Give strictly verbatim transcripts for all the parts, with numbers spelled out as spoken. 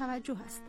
توجه است.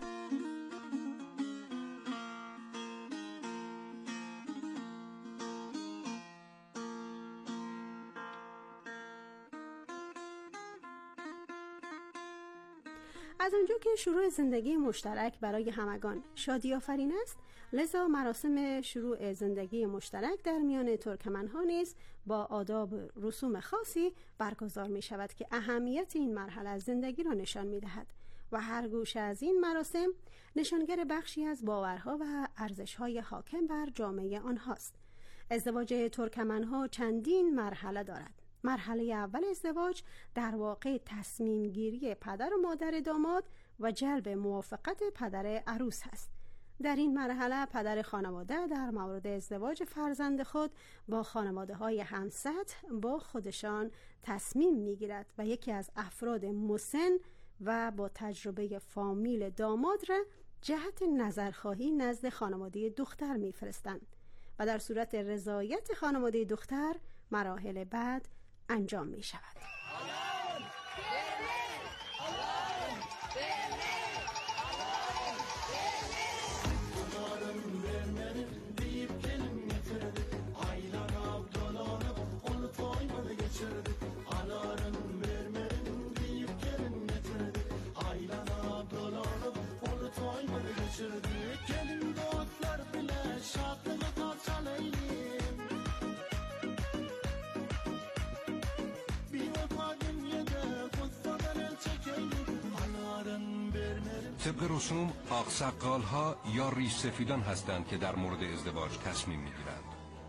از آنجا که شروع زندگی مشترک برای همگان شادی آفرین است، لذا مراسم شروع زندگی مشترک در میان ترکمن‌ها نیز با آداب و رسوم خاصی برگزار می شود که اهمیت این مرحله از زندگی را نشان می دهد و هر گوشه از این مراسم نشانگر بخشی از باورها و ارزش‌های حاکم بر جامعه آنهاست. ازدواج ترکمن‌ها چندین مرحله دارد. مرحله اول ازدواج در واقع تصمیم گیری پدر و مادر داماد و جلب موافقت پدر عروس است. در این مرحله پدر خانواده در مورد ازدواج فرزند خود با خانواده های همسطح با خودشان تصمیم میگیرد و یکی از افراد مسن و با تجربه فامیل داماد را جهت نظرخواهی نزد خانواده دختر میفرستند و در صورت رضایت خانواده دختر مراحل بعد انجام می شود. طبق رسوم آقسقال‌ها یا ریش سفیدان هستند که در مورد ازدواج تصمیم می‌گیرند.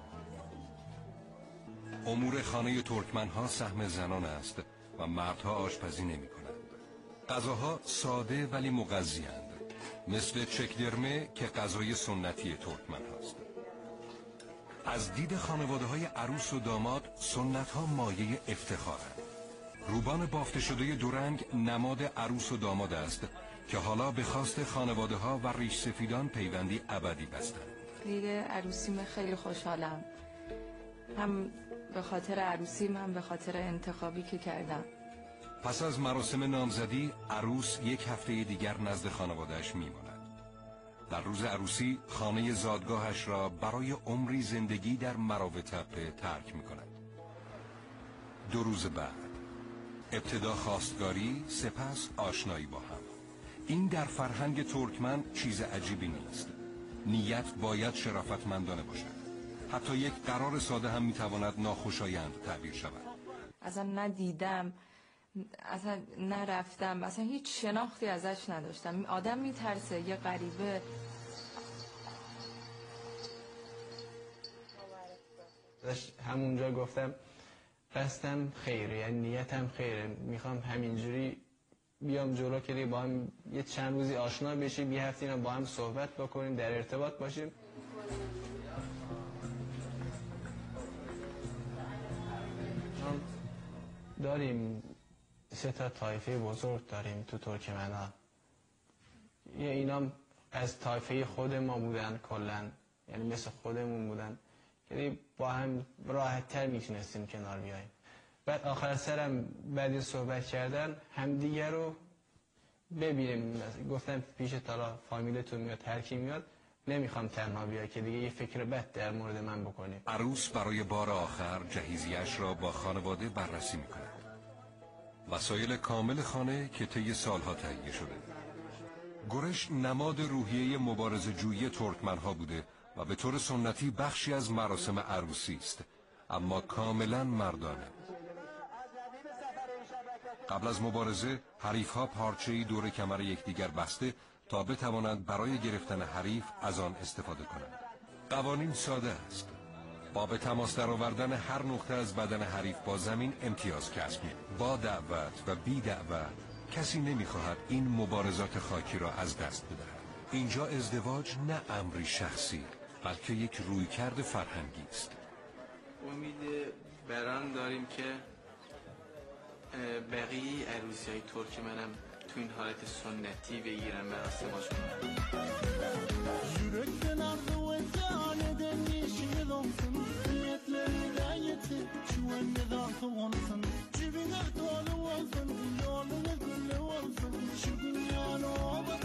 امور خانه ترکمن‌ها سهم زنان است و مردها آشپزی نمی‌کنند. غذاها ساده ولی مغذی‌اند، مثل چکدرمه که غذای سنتی ترکمن هاست. از دید خانواده‌های عروس و داماد سنت‌ها مایه افتخارند. روبان بافته شده دورنگ نماد عروس و داماد است که حالا به خواست خانواده ها و ریش سفیدان پیوندی ابدی بستند. دیگه عروسیم خیلی خوشحالم، هم به خاطر عروسیم هم به خاطر انتخابی که کردم. پس از مراسم نامزدی عروس یک هفته دیگر نزد خانوادهش میماند. در روز عروسی خانه زادگاهش را برای عمری زندگی در مراو تپه ترک میکند. دو روز بعد ابتدا خواستگاری، سپس آشنایی با هم. این در فرهنگ ترکمن چیز عجیبی نیست. نیت باید شرافتمندانه باشد. حتی یک قرار ساده هم میتواند ناخوشایند تعبیر شود. اصلا ندیدم، اصلا نرفتم، اصلا هیچ شناختی ازش نداشتم. آدم میترسه، یه غریبه. همونجا گفتم قصدم خیره، یعنی نیتم خیره، میخوام همینجوری بیام جلو که با هم یه چند روزی آشنا بشیم، یه هفته اینا با هم صحبت بکنیم، در ارتباط باشیم. داریم سه تا طایفه بزرگ داریم تو ترکمن‌ها. یه اینا از طایفه خود ما بودن کلن، یعنی مثل خودمون بودن که با هم راحت تر میتونستیم کنار بیاییم. بعد آخر سرم بعد صحبت کردن همدیگه رو ببینیم. گفتم پیش تالا فامیلتون میاد، هر کی میاد نمیخوام تنها بیای که دیگه یه فکر بد در مورد من بکنیم. عروس برای بار آخر جهیزیه‌اش را با خانواده بررسی میکند. وسایل کامل خانه که طی سالها تهیه شده. گرش نماد روحیه مبارزه جویی ترکمنها بوده و به طور سنتی بخشی از مراسم عروسی است، اما کاملا مردانه. قبل از مبارزه حریف‌ها پارچه‌ای دور کمر یکدیگر بسته تا بتوانند برای گرفتن حریف از آن استفاده کنند. قوانین ساده است. با به تماس درآوردن هر نقطه از بدن حریف با زمین امتیاز کسب می‌کنند. با دعوت و بی دعوت کسی نمی‌خواهد این مبارزات خاکی را از دست بدهد. اینجا ازدواج نه امری شخصی بلکه یک رویکرد فرهنگی است. امید بران داریم که بقیه عروسی‌های ترکمنم تو این حالت سنتی بگیرن مراسماشون. Yürekten ardı ve zaneden yeşil olsun, niyetleri gayeti şu ende dağıtı olsun, cibine dolu olsun, yolunu gülle olsun, şu dünyanın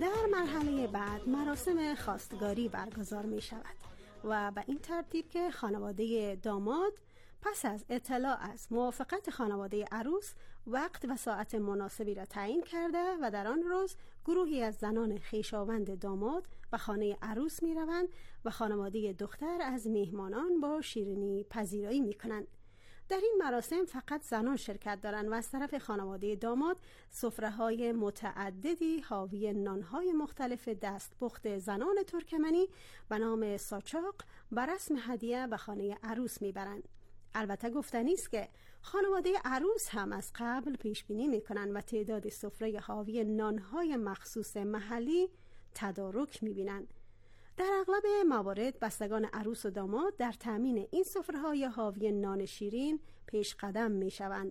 در مرحله بعد مراسم خواستگاری برگزار می شود و به این ترتیب که خانواده داماد پس از اطلاع از موافقت خانواده عروس وقت و ساعت مناسبی را تعیین کرده و در آن روز گروهی از زنان خویشاوند داماد به خانه عروس می روند و خانواده دختر از میهمانان با شیرینی پذیرایی می کنند. در این مراسم فقط زنان شرکت دارند و از طرف خانواده داماد سفره‌های متعددی حاوی نان‌های مختلف دستپخت زنان ترکمنی به نام ساچاق به رسم هدیه به خانه عروس میبرند. البته گفتنی است که خانواده عروس هم از قبل پیش بینی میکنند و تعداد سفره حاوی نان‌های مخصوص محلی تدارک میبینند. در اغلب موارد بستگان عروس و داماد در تامین این سفره‌های حاوی نان شیرین پیش قدم میشوند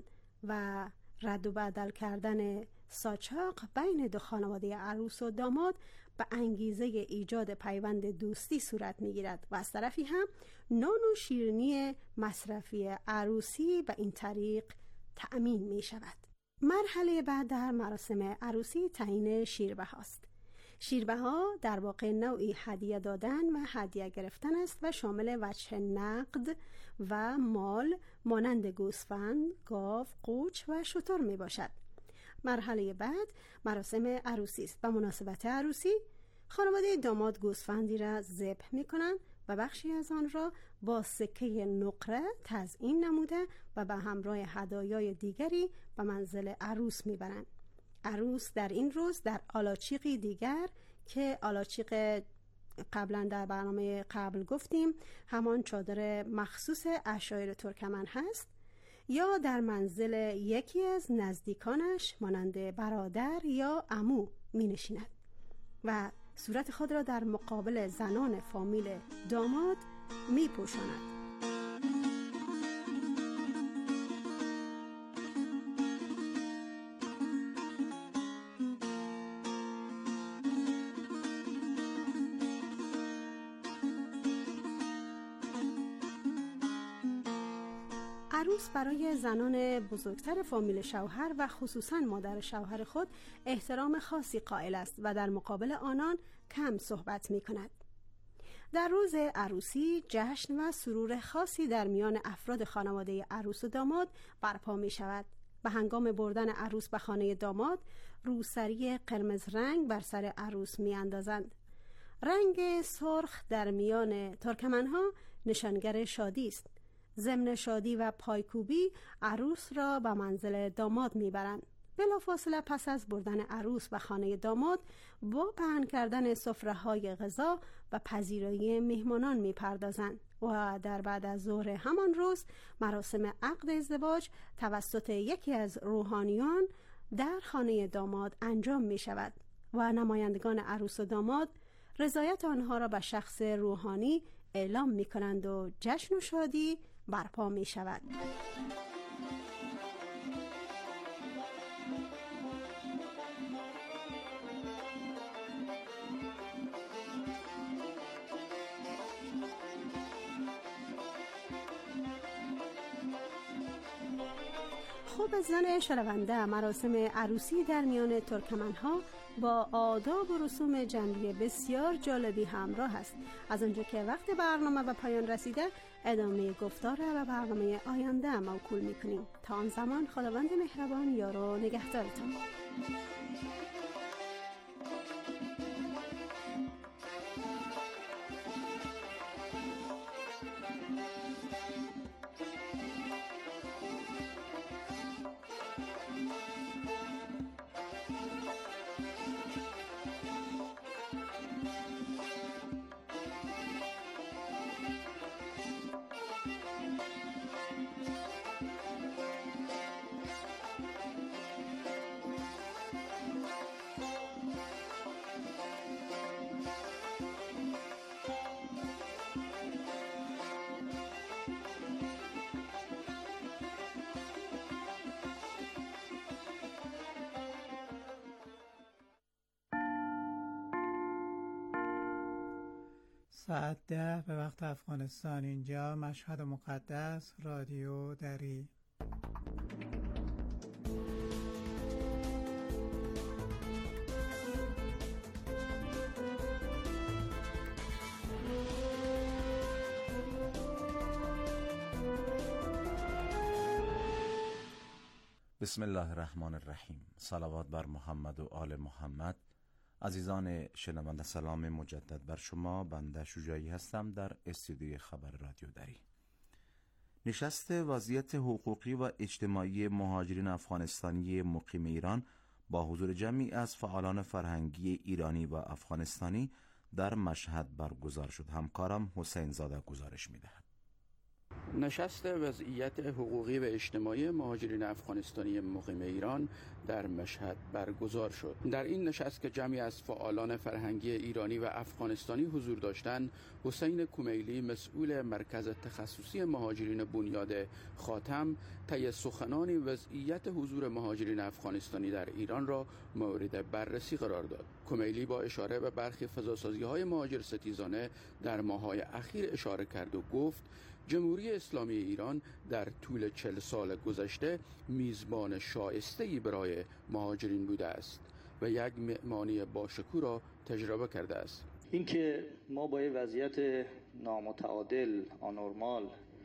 و رد و بدل کردن ساچاق بین دو خانواده عروس و داماد به انگیزه ایجاد پیوند دوستی صورت میگیرد و از طرفی هم نان و شیرینی مصرفی عروسی به این طریق تأمین می شود. مرحله بعد در مراسم عروسی تعیین شیربها است. شیربها در واقع نوعی هدیه دادن و هدیه گرفتن است و شامل وجه نقد و مال مانند گوسفند، گاو، قوچ و شتر می باشد. مرحله بعد مراسم عروسی است. به مناسبت عروسی خانواده داماد گوسفندی را ذبح می کنند و بخشی از آن را با سکه نقره تزیین نموده و به همراه هدایای دیگری به منزل عروس می برند. عروس در این روز در آلاچیقی دیگر که آلاچیق قبلا در برنامه قبل گفتیم همان چادر مخصوص عشایر ترکمن هست یا در منزل یکی از نزدیکانش مانند برادر یا عمو می نشیند و صورت خود را در مقابل زنان فامیل داماد می پوشاند. عروس برای زنان بزرگتر فامیل شوهر و خصوصا مادر شوهر خود احترام خاصی قائل است و در مقابل آنان کم صحبت می کند. در روز عروسی جشن و سرور خاصی در میان افراد خانواده عروس و داماد برپا می شود. به هنگام بردن عروس به خانه داماد روسری قرمز رنگ بر سر عروس می اندازند. رنگ سرخ در میان ترکمنها نشانگر شادی است. ضمن شادی و پایکوبی عروس را به منزل داماد میبرند. بلافاصله پس از بردن عروس به خانه داماد با پهن کردن سفره‌های غذا و پذیرایی مهمانان میپردازند و در بعد از ظهر همان روز مراسم عقد ازدواج توسط یکی از روحانیان در خانه داماد انجام می شود و نمایندگان عروس و داماد رضایت آنها را به شخص روحانی اعلام می کنند و جشن و شادی برپا می شود. خوب زن شنونده، مراسم عروسی در میان ترکمنها با آداب و رسوم جنبی بسیار جالبی همراه است. از اونجا که وقت برنامه به پایان رسیده، ادامه گفتار و برنامه آینده موکول میکنیم. تا آن زمان خداوند مهربان یار و نگهدارتان. ساعت ده به وقت افغانستان، اینجا مشهد مقدس، رادیو دری. بسم الله الرحمن الرحیم. صلوات بر محمد و آل محمد. عزیزان شنونده، سلام مجدد بر شما. بنده شجاعی هستم در استودیوی خبر رادیو دری. نشست وضعیت حقوقی و اجتماعی مهاجرین افغانستانی مقیم ایران با حضور جمعی از فعالان فرهنگی ایرانی و افغانستانی در مشهد برگزار شد. همکارم حسین زاده گزارش می‌دهد. نشست وضعیت حقوقی و اجتماعی مهاجرین افغانستانی مقیم ایران در مشهد برگزار شد. در این نشست که جمعی از فعالان فرهنگی ایرانی و افغانستانی حضور داشتند، حسین کمیلی مسئول مرکز تخصصی مهاجرین بنیاد خاتم طی سخنان وضعیت حضور مهاجرین افغانستانی در ایران را مورد بررسی قرار داد. کمیلی با اشاره به برخی فضاسازی‌های مهاجر ستیزانه در ماه‌های اخیر اشاره کرد و گفت جمهوری اسلامی ایران در طول چهل سال گذشته میزبان شایسته‌ای برای مهاجرین بوده است و یک مهمانی باشکوه را تجربه کرده است. اینکه ما با وضعیت نامتعادل، آنورمال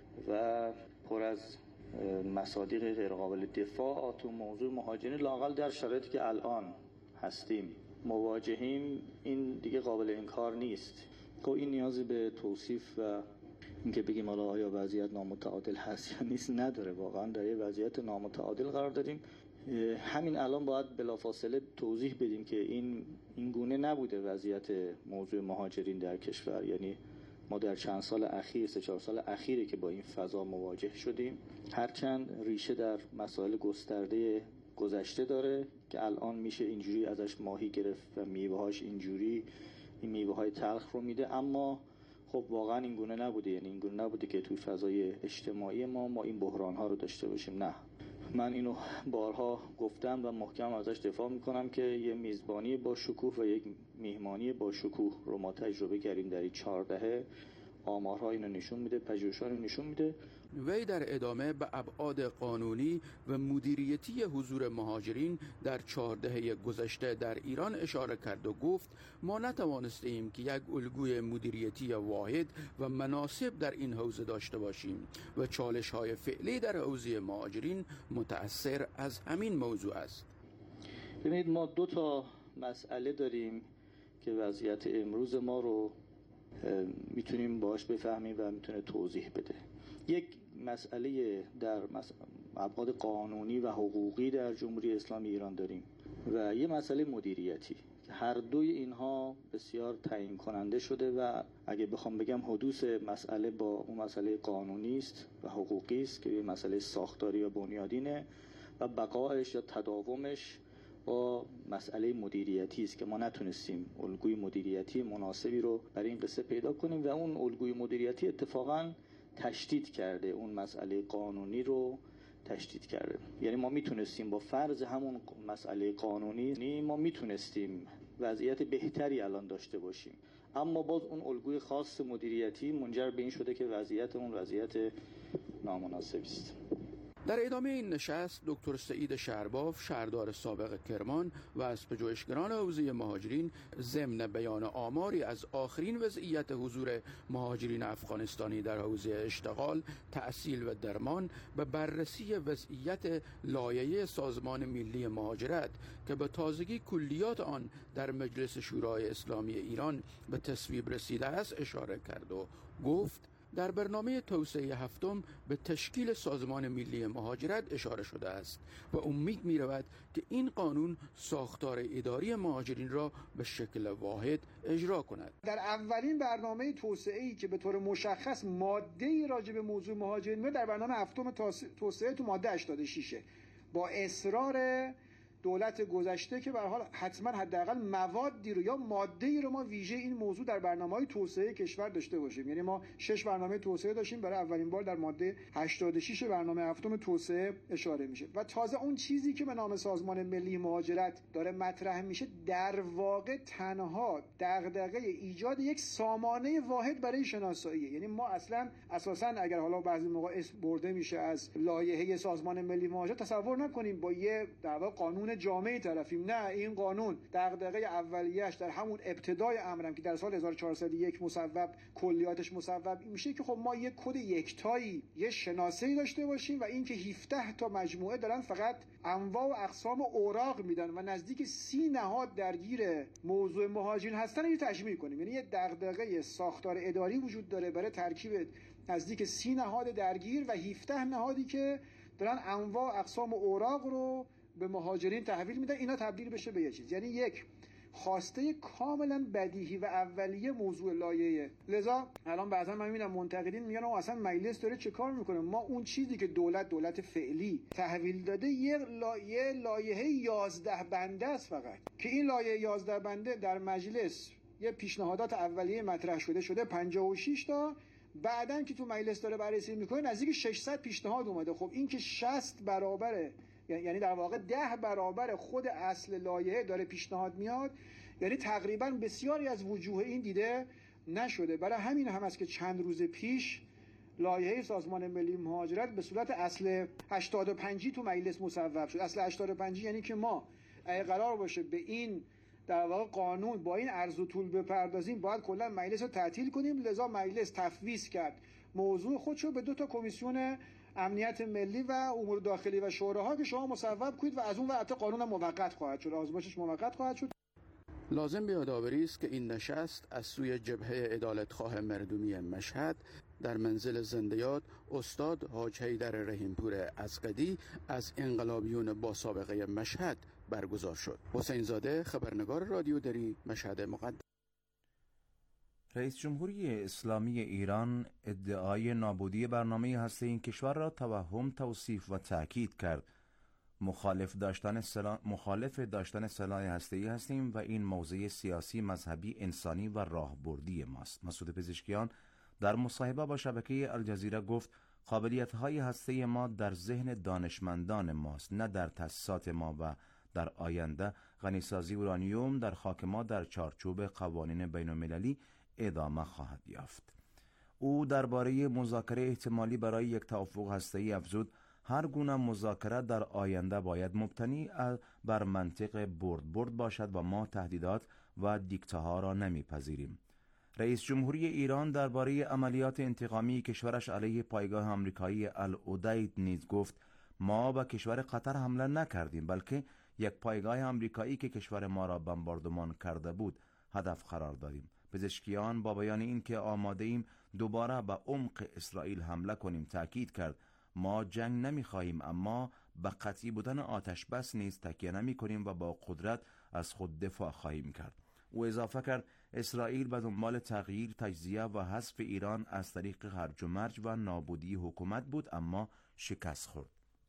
و پر از مصادیق غیرقابل دفاع تو موضوع مهاجرین لااقل در شرایطی که الان هستیم مواجهیم، این دیگه قابل انکار نیست. خب این نیازی به توصیف و اینکه بگیم حالا آیا وضعیت نامتعادل هست یا نیست نداره. واقعا در یه وضعیت نامتعادل قرار داریم. همین الان باید بلافاصله توضیح بدیم که این این گونه نبوده وضعیت موضوع مهاجرین در کشور. یعنی ما در چند سال اخیر، سه چهار سال اخیره که با این فضا مواجه شدیم، هرچند ریشه در مسائل گسترده گذشته داره که الان میشه اینجوری ازش ماهی گرفت و میوه‌هاش اینجوری این میوه‌های تلخ رو میده، اما خب واقعا این گونه نبوده. یعنی این گونه نبوده که توی فضای اجتماعی ما ما این بحران‌ها رو داشته باشیم. نه، من اینو بارها گفتم و محکم ازش دفاع میکنم که یه میزبانی با شکوه و یک میهمانی با شکوه رو ما تجربه کردیم در این چهار دهه. آمارها اینو نشون میده، پژوهش‌ها اینو نشون میده. وی در ادامه به ابعاد قانونی و مدیریتی حضور مهاجرین در چهار دهه گذشته در ایران اشاره کرد و گفت ما نتوانستیم که یک الگوی مدیریتی واحد و مناسب در این حوزه داشته باشیم و چالش‌های فعلی در حوزه مهاجرین متأثر از همین موضوع است. ببینید، ما دو تا مسئله داریم که وضعیت امروز ما رو میتونیم باش بفهمیم و میتونه توضیح بده. یک مسئله در ابعاد قانونی و حقوقی در جمهوری اسلامی ایران داریم و یه مسئله مدیریتی که هر دوی اینها بسیار تعیین کننده شده و اگه بخوام بگم حدوث مسئله با اون مسئله قانونی است و حقوقی است که یه مسئله ساختاری و بنیادینه و بقایش یا تداومش با مسئله مدیریتی است که ما نتونستیم الگوی مدیریتی مناسبی رو برای این قصه پیدا کنیم و اون الگوی مدیریتی اتفاقاً تشدید کرده، اون مسئله قانونی رو تشدید کرده. یعنی ما میتونستیم با فرض همون مسئله قانونی ما میتونستیم وضعیت بهتری الان داشته باشیم، اما باز اون الگوی خاص مدیریتی منجر به این شده که وضعیت اون وضعیت نامناسبی است. در ادامه این نشست دکتر سعید شهرباف، شهردار سابق کرمان و از پژوهشگران حوزه مهاجرین ضمن بیان آماری از آخرین وضعیت حضور مهاجرین افغانستانی در حوزه اشتغال، تحصیل و درمان به بررسی وضعیت لایحه سازمان ملی مهاجرت که به تازگی کلیات آن در مجلس شورای اسلامی ایران به تصویب رسیده است اشاره کرد و گفت در برنامه توسعه هفتم به تشکیل سازمان ملی مهاجرت اشاره شده است و امید می رود که این قانون ساختار اداری مهاجرین را به شکل واحد اجرا کند. در اولین برنامه توسعه‌ای که به طور مشخص ماده‌ای راجع به موضوع مهاجرین در برنامه هفتم توسعه تو ماده هشتاد و شش با اصرار دولت گذشته که به هر حال حتما حداقل موادی رو یا ماده‌ای رو ما ویژه این موضوع در برنامه‌های توسعه کشور داشته باشیم. یعنی ما شش برنامه توسعه داشتیم، برای اولین بار در ماده هشتاد و شش برنامه هفتم توسعه اشاره میشه و تازه اون چیزی که به نام سازمان ملی مهاجرت داره مطرح میشه در واقع تنها دغدغه ایجاد یک سامانه واحد برای شناسایی. یعنی ما اصلا اساسا اگر حالا بعضی موقع اسم برده میشه از لایحه سازمان ملی مهاجرت، تصور نکنیم با یه در واقع قانون قانون جامعی طرفیم. نه، این قانون دغدغه اولیه‌اش در همون ابتدای امرم که در سال هزار و چهارصد و یک مصوب کلیاتش مصوب میشه که خب ما یک کد یکتایی، یه شناسه‌ای داشته باشیم و اینکه هفده تا مجموعه دارن فقط انواع و اقسام اوراق میدن و نزدیک سی نهاد درگیر موضوع مهاجرین هستن رو تجمیع کنیم. یعنی یه دغدغه ساختار اداری وجود داره برای ترکیب نزدیک سی نهاد درگیر و هفده نهادی که دارن انواع اقسام اوراق رو به مهاجرین تحویل میدن، اینا تبدیل بشه به یه چیز. یعنی یک خواسته کاملا بدیهی و اولیه موضوع لایحه. لذا الان بعضا من میبینم منتقدین میگن اصلا مجلس داره چه کار میکنه؟ ما اون چیزی که دولت دولت فعلی تحویل داده یه لایحه لایحه یازده بنده است فقط، که این لایحه یازده بنده در مجلس یه پیشنهادات اولیه مطرح شده شده پنجاه و شش تا، بعدن که تو مجلس داره بررسی میکنه نزدیک ششصد پیشنهاد اومده. خب این که شصت برابره، یعنی در واقع ده برابر خود اصل لایحه داره پیشنهاد میاد، یعنی تقریبا بسیاری از وجوه این دیده نشده. برای همین هم است که چند روز پیش لایحه سازمان ملی مهاجرت به صورت اصل هشتاد و پنج تو مجلس مصوب شد. اصل هشتاد و پنج یعنی که ما اگه قرار باشه به این در واقع قانون با این عرض و طول بپردازیم باید کلا مجلس رو تعطیل کنیم. لذا مجلس تفویض کرد موضوع خودشو به دو تا کمیسیون امنیت ملی و امور داخلی و شوراها که شما مصوب کنید و از اون وقت قانون موقت خواهد شد، آزمایشش موقت خواهد شد. لازم به یادآوری است که این نشست از سوی جبهه عدالتخواه مردمی مشهد در منزل زندیات استاد حاج حیدر رحیمپور عزقدی از انقلابیون با سابقه مشهد برگزار شد. حسین زاده، خبرنگار رادیو دری، مشهد مقدس. رئیس جمهوری اسلامی ایران ادعای نابودی برنامه هسته این کشور را توهم توصیف و تأکید کرد. مخالف داشتن سلاح مخالف داشتن سلاح هسته‌ای هستیم و این موضع سیاسی، مذهبی، انسانی و راهبردی ماست. مسعود پزشکیان در مصاحبه با شبکه الجزیره گفت قابلیت‌های هسته ما در ذهن دانشمندان ماست، نه در تأسیسات ما، و در آینده غنیسازی اورانیوم در خاک ما در چارچوب قوانین بین‌المللی ادامه خواهد یافت. او درباره مذاکره احتمالی برای یک توافق هسته‌ای افزود هر گونه مذاکره در آینده باید مبتنی بر منطق برد برد باشد و ما تهدیدات و دیکتاها را نمیپذیریم. رئیس جمهوری ایران درباره عملیات انتقامی کشورش علیه پایگاه آمریکایی العدید نیز گفت ما به کشور قطر حمله نکردیم، بلکه یک پایگاه آمریکایی که کشور ما را بمباردمان کرده بود هدف قرار دادیم. پزشکیان با بیان اینکه آماده ایم دوباره به عمق اسرائیل حمله کنیم تاکید کرد ما جنگ نمی‌خواهیم، اما به قطعی بودن آتش بس نیز تکیه نمی‌کنیم و با قدرت از خود دفاع خواهیم کرد. او اضافه کرد اسرائیل به دنبال تغییر، تجزیه و حذف ایران از طریق هرج و مرج و نابودی حکومت بود، اما شکست خورد.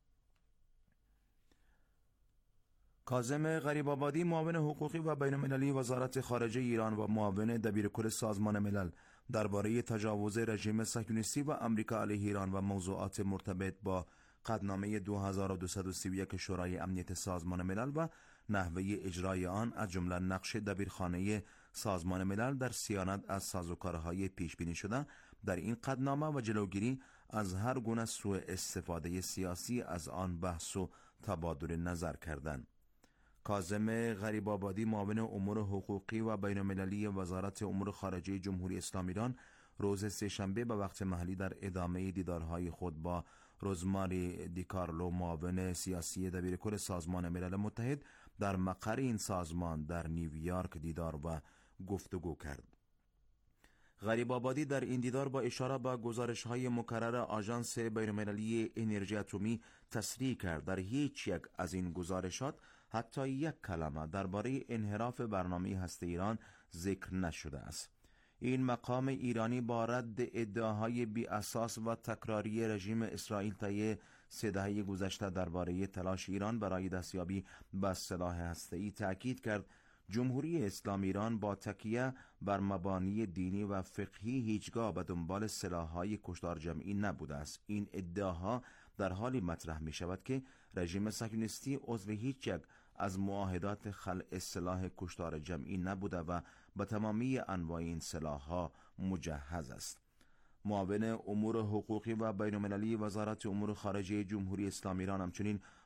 کاظم غریب‌آبادی، معاون حقوقی و بین‌المللی وزارت خارجه ایران و معاون دبیرکل سازمان ملل، درباره تجاوز رژیم صهیونیستی و آمریکا علیه ایران و موضوعات مرتبط با قطعنامه دو هزار و دویست و سی و یک شورای امنیت سازمان ملل و نحوه اجرای آن، از جمله نقش دبیرخانه سازمان ملل در صیانت از سازوکارهای پیش بینی شده در این قطعنامه و جلوگیری از هر گونه سوء استفاده سیاسی از آن بحث و تبادل نظر کردند. کاظم غریب‌آبادی، معاون امور حقوقی و بین‌المللی وزارت امور خارجه جمهوری اسلامی ایران، روز سه‌شنبه به وقت محلی در ادامه دیدارهای خود با روزماری دیکارلو، معاون سیاسی دبیرکل سازمان ملل متحد، در مقر این سازمان در نیویورک دیدار و گفتگو کرد. غریب‌آبادی در این دیدار با اشاره به گزارش‌های مکرر آژانس بین‌المللی انرژی اتمی تصریح کرد در هیچ یک از این گزارشات حتی یک کلمه درباره انحراف برنامه هسته ایران ذکر نشده است. این مقام ایرانی با رد ادعاهای بی اساس و تکراری رژیم اسرائیل طی سه دهه گذشته درباره تلاش ایران برای دستیابی به سلاح هسته‌ای تأکید کرد جمهوری اسلامی ایران با تکیه بر مبانی دینی و فقهی هیچگاه به دنبال سلاح‌های کشتار جمعی نبوده است. این ادعاها در حالی مطرح می شود که رژیم صهیونیستی عضو هیچ یک از معاهدات خلع سلاح کشتار جمعی نبوده و به تمامی انواع این سلاح‌ها مجهز است. معاون امور حقوقی و بین‌المللی وزارت امور خارجه جمهوری اسلامی ایران همچنین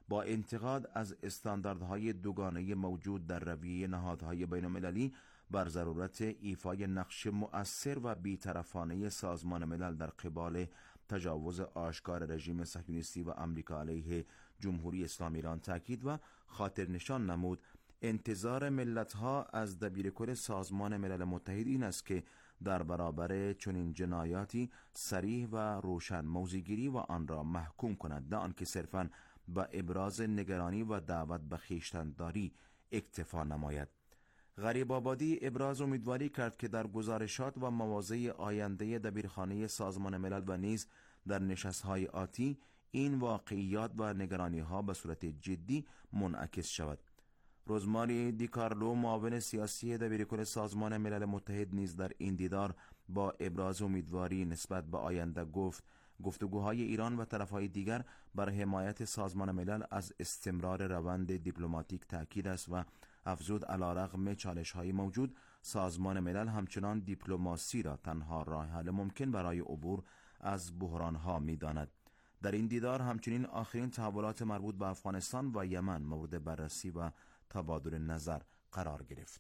با انتقاد از استانداردهای دوگانه موجود در رویه نهادهای بین‌المللی بر ضرورت ایفای نقش مؤثر و بی‌طرفانه سازمان ملل در قبال تجاوز آشکار رژیم صهیونیستی و آمریکا علیه جمهوری اسلامی ایران تاکید و خاطر نشان نمود انتظار ملت‌ها از دبیرکل سازمان ملل متحد این است که در برابر چنین جنایاتی صریح و روشن موضع‌گیری و آن را محکوم کند، نه آنکه صرفاً با ابراز نگرانی و دعوت به خویشتن‌داری اکتفا نماید. غریب‌آبادی ابراز امیدواری کرد که در گزارشات و مواضع آینده دبیرخانه سازمان ملل و نیز در نشست‌های آتی این واقعیات و نگرانی‌ها به صورت جدی منعکس شود. روزماری دیکارلو معاون سیاسی دبیرکل سازمان ملل متحد نیز در این دیدار با ابراز امیدواری نسبت به آینده گفت گفتگوهای ایران و طرفهای دیگر بر حمایت سازمان ملل از استمرار روند دیپلماتیک تأکید است و افزود علیرغم چالش‌های موجود سازمان ملل همچنان دیپلماسی را تنها راه حل ممکن برای عبور از بحران‌ها می‌داند. در این دیدار همچنین آخرین تحولات مربوط به افغانستان و یمن مورد بررسی و تبادل نظر قرار گرفت.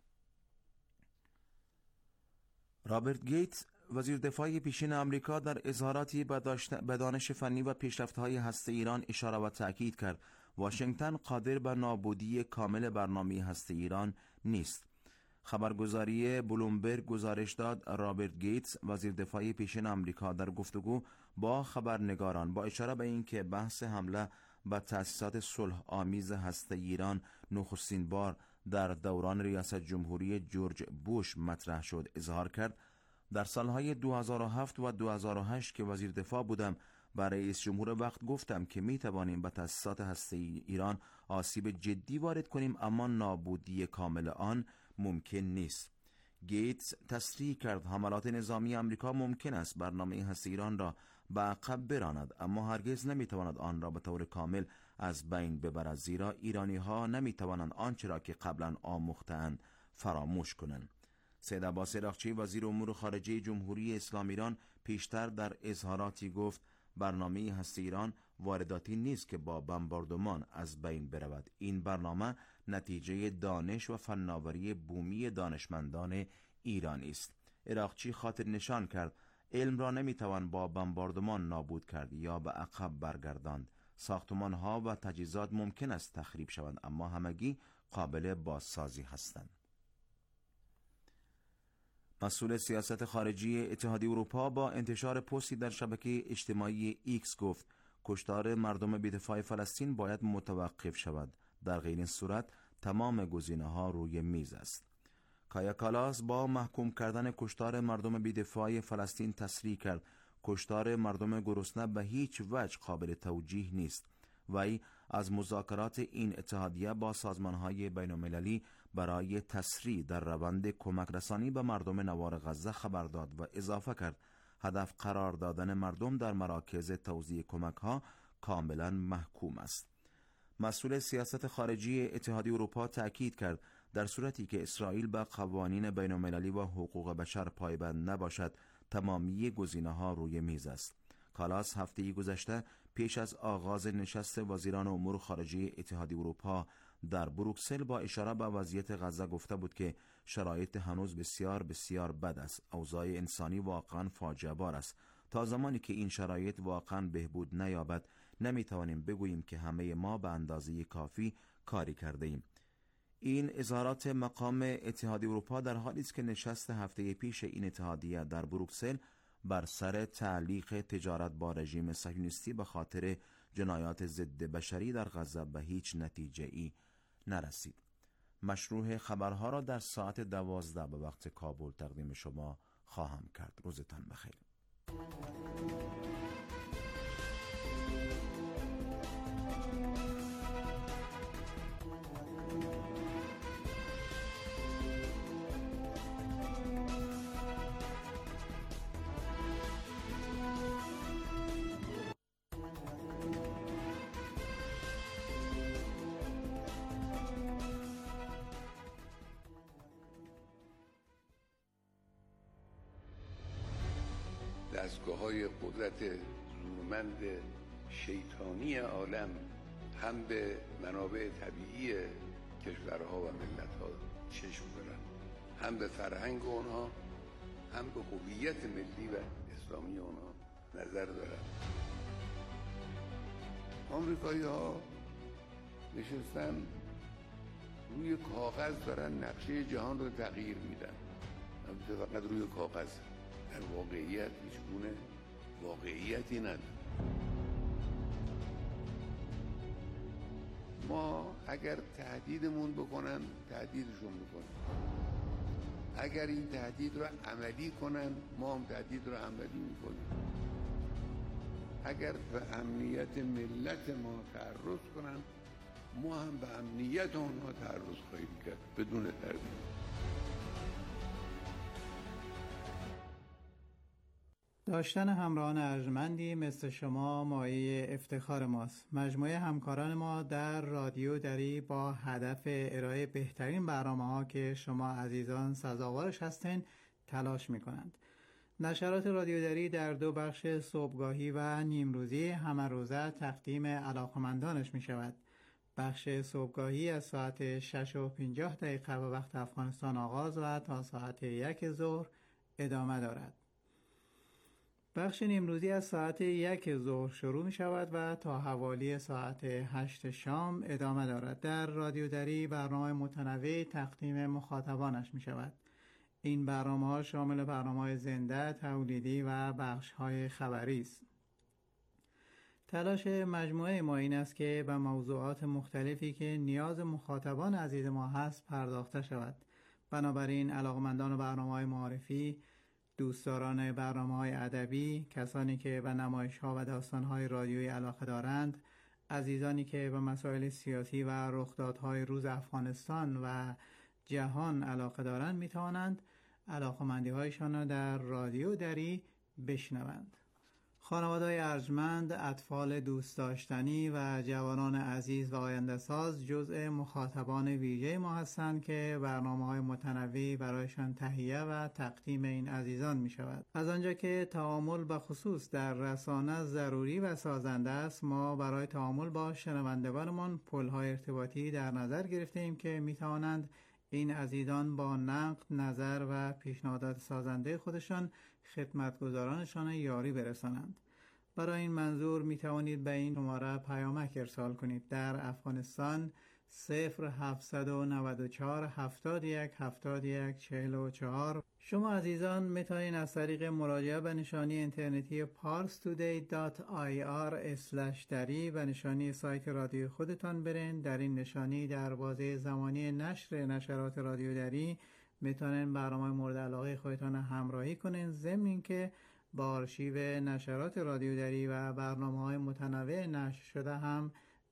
رابرت گیتس وزیر دفاع پیشین آمریکا در اظهاراتی به دانش فنی و پیشرفت‌های هسته ایران اشاره و تأکید کرد واشنگتن قادر به نابودی کامل برنامه هسته ایران نیست. خبرگزاری بلومبرگ گزارش داد رابرت گیتس وزیر دفاع پیشین آمریکا در گفتگو با خبرنگاران با اشاره به اینکه بحث حمله به تأسیسات صلح آمیز هسته ایران نخستین بار در دوران ریاست جمهوری جورج بوش مطرح شد اظهار کرد در سالهای دو هزار و هفت و دو هزار و هشت که وزیر دفاع بودم برای رئیس جمهور وقت گفتم که می توانیم به تأسیسات هسته ایران آسیب جدی وارد کنیم اما نابودی کامل آن ممکن نیست. گیتس تصریح کرد حملات نظامی آمریکا ممکن است برنامه هسته ایران را به عقب براند اما هرگز نمی تواند آن را به طور کامل از بین ببرد زیرا ایرانی ها نمی توانند آنچه را که قبلا آموختند فراموش کنند. سید عباس عراقچی وزیر امور خارجه جمهوری اسلامی ایران پیشتر در اظهاراتی گفت برنامه هسته ایران وارداتی نیست که با بمباردمان از بین برود. این برنامه نتیجه دانش و فناوری بومی دانشمندان ایرانی است. عراقچی خاطر نشان کرد علم را نمیتوان با بمباردمان نابود کرد یا به عقب برگرداند. ساختمان ها و تجهیزات ممکن است تخریب شوند اما همگی قابل بازسازی هستند. مسئول سیاست خارجی اتحادیه اروپا با انتشار پستی در شبکه اجتماعی ایکس گفت کشتار مردم بی‌دفاع فلسطین باید متوقف شود. در غیر این صورت تمام گزینه‌ها روی میز است. کایا کالاس با محکوم کردن کشتار مردم بی‌دفاع فلسطین تصریح کرد کشتار مردم گرسنه به هیچ وجه قابل توجیه نیست. وی از مذاکرات این اتحادیه با سازمان‌های بین‌المللی برای تسریع در روند کمک رسانی به مردم نوار غزه خبر داد و اضافه کرد هدف قرار دادن مردم در مراکز توزیع کمک‌ها کاملا محکوم است. مسئول سیاست خارجی اتحادیه اروپا تأکید کرد در صورتی که اسرائیل به قوانین بین‌المللی و حقوق بشر پایبند نباشد تمامی گزینه‌ها روی میز است. کالاس هفته گذشته پیش از آغاز نشست وزیران امور خارجه اتحادیه اروپا در بروکسل با اشاره به وضعیت غزه گفته بود که شرایط هنوز بسیار بسیار بد است. اوضاع انسانی واقعا فاجعه بار است. تا زمانی که این شرایط واقعا بهبود نیابد نمیتوانیم بگوییم که همه ما به اندازه کافی کاری کرده ایم. این اظهارات مقام اتحادیه اروپا در حالی است که نشست هفته پیش این اتحادیه در بروکسل بر سر تعلیق تجارت با رژیم صهیونیستی به خاطر جنایات ضد بشری در غزه به هیچ نتیجه ای نرسید. مشروع خبرها را در ساعت دوازده به وقت کابل تقدیم شما خواهم کرد. روزتان بخیر. دستگاه‌های قدرت زورمند شیطانی عالم هم به منابع طبیعی کشورها و ملت‌ها چشم دارن، هم به فرهنگ اونها، هم به هویت ملی و اسلامی اونها نظر دارن. آمریکایی‌ها نشستن روی کاغذ دارن نقشه جهان رو تغییر میدن، البته فقط روی کاغذ، در واقعیت هیچ گونه واقعیتی نداره. ما اگر تهدیدمون بکنن تهدیدشون میکنیم، اگر این تهدید رو عملی کنن ما هم تهدید رو عملی میکنیم. اگر به امنیت ملت ما تعرض کنن ما هم به امنیت اونها تعرض خواهیم کرد بدون تردید. داشتن همراهان ارجمندی مثل شما مایه افتخار ماست. مجموعه همکاران ما در رادیو دری با هدف ارائه بهترین برنامه‌ها که شما عزیزان سزاوارش هستین تلاش می‌کنند. نشرات رادیو دری در دو بخش صبحگاهی و نیمروزی همه روزه تقدیم علاقمندانش می‌شود. بخش صبحگاهی از ساعت شش و پنجاه دقیقه به وقت افغانستان آغاز و تا ساعت یک ظهر ادامه دارد. بخش نیمروزی از ساعت یک ظهر شروع می شود و تا حوالی ساعت هشت شام ادامه دارد. در رادیو دری برنامه متنوع تقدیم مخاطبانش می شود. این برنامه ها شامل برنامه های زنده، تولیدی و بخش های خبری است. تلاش مجموعه ما این است که به موضوعات مختلفی که نیاز مخاطبان عزیز ما هست پرداخته شود. بنابراین علاقمندان برنامه‌های معرفی، دوستداران برنامه‌های ادبی، کسانی که به نمایش‌ها و داستان‌های رادیویی علاقه دارند، عزیزانی که به مسائل سیاسی و رخدادهای روز افغانستان و جهان علاقه دارند می‌توانند علاقه‌مندی‌هایشان را در رادیو دری بشنوند. خانواده‌های ارجمند، اطفال دوست داشتنی و جوانان عزیز و آینده ساز جزء مخاطبان ویژه ما هستند که برنامه‌های متنوعی برایشان تهیه و تقدیم این عزیزان می شود. از آنجا که تعامل به خصوص در رسانه ضروری و سازنده است، ما برای تعامل با شنوندگانمان پل‌های ارتباطی در نظر گرفتیم که می توانند این عزیزان با نقد، نظر و پیشنهادات سازنده خودشان خدمتگزارانشان یاری برسانند. برای این منظور می توانید به این شماره پیامک ارسال کنید. در افغانستان صفر هفتصد و نود و چهار هفتاد و یک هفتاد و یک چهل و چهار. شما عزیزان می توانید از طریق مراجعه به نشانی اینترنتی پارس تودی دات آی آر اسلش دری و نشانی سایت رادیو خودتان برین. در این نشانی در بازه زمانی نشر نشرات رادیو دری میتونین برنامه مورد علاقه خودتان همراهی کنین، ضمن اینکه با آرشیو نشرات رادیو دری و برنامه‌های متنوع نشر شده هم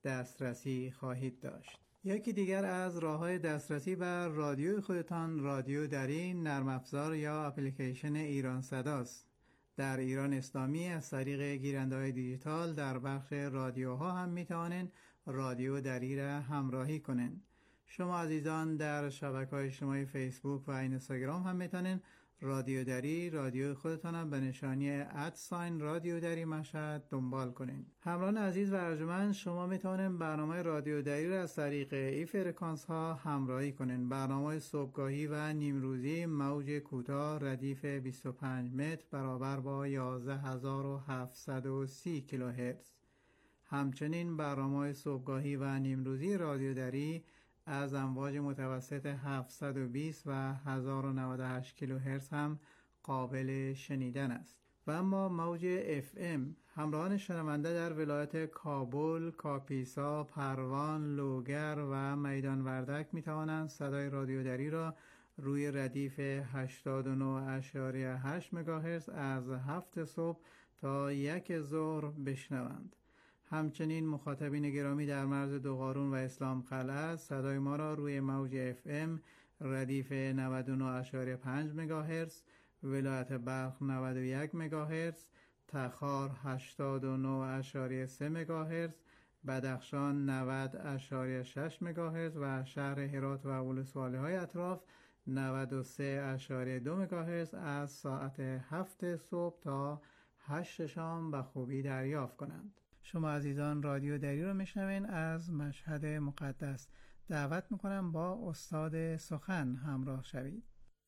دسترسی خواهید داشت. یکی دیگر از راه‌های دسترسی بر رادیو خودتان رادیو دری نرم افزار یا اپلیکیشن ایران صداست. در ایران اسلامی از طریق گیرنده‌های دیجیتال در بخش رادیوها هم میتوانین رادیو دری را همراهی کنین. شما عزیزان در شبکه‌های اجتماعی فیسبوک و اینستاگرام هم میتونین رادیو دری رادیو خودتان هم به نشانی ادساین رادیو دری مشهد دنبال کنین. همراهان عزیز و ارجمند، شما میتونین برنامه رادیو دری را از طریق ای فرکانس ها همراهی کنین. برنامه صبحگاهی و نیمروزی موج کوتاه ردیف بیست و پنج متر برابر با یازده هزار و هفتصد و سی کیلوهرتز. همچنین برنامه صبحگاهی و نیمروزی رادیو دری از امواج متوسط هفتصد و بیست و هزار و نود و هشت کیلوهرتز هم قابل شنیدن است. و اما موج اف ام همراهان شنونده در ولایت کابل، کاپیسا، پروان، لوگر و میدان وردک می توانند صدای رادیو دری را روی ردیف هشتاد و نه و هشت مگاهرتز از هفت صبح تا یک ظهر بشنوند. همچنین مخاطبین گرامی در مرز دوقارون و اسلام قلعه صدای ما را روی موج اف ام ردیف نود و نه و پنج مگاهرتز، ولایت بلخ نود و یک مگاهرتز، تخار هشتاد و نه و سه مگاهرتز، بدخشان نود و شش مگاهرتز و شهر هرات و ولسوالی های اطراف نود و سه و دو مگاهرتز از ساعت هفت صبح تا هشت شام به خوبی دریافت کنند. شما عزیزان رادیو دری رو میشنوین از مشهد مقدس. دعوت میکنم با استاد سخن همراه شوید.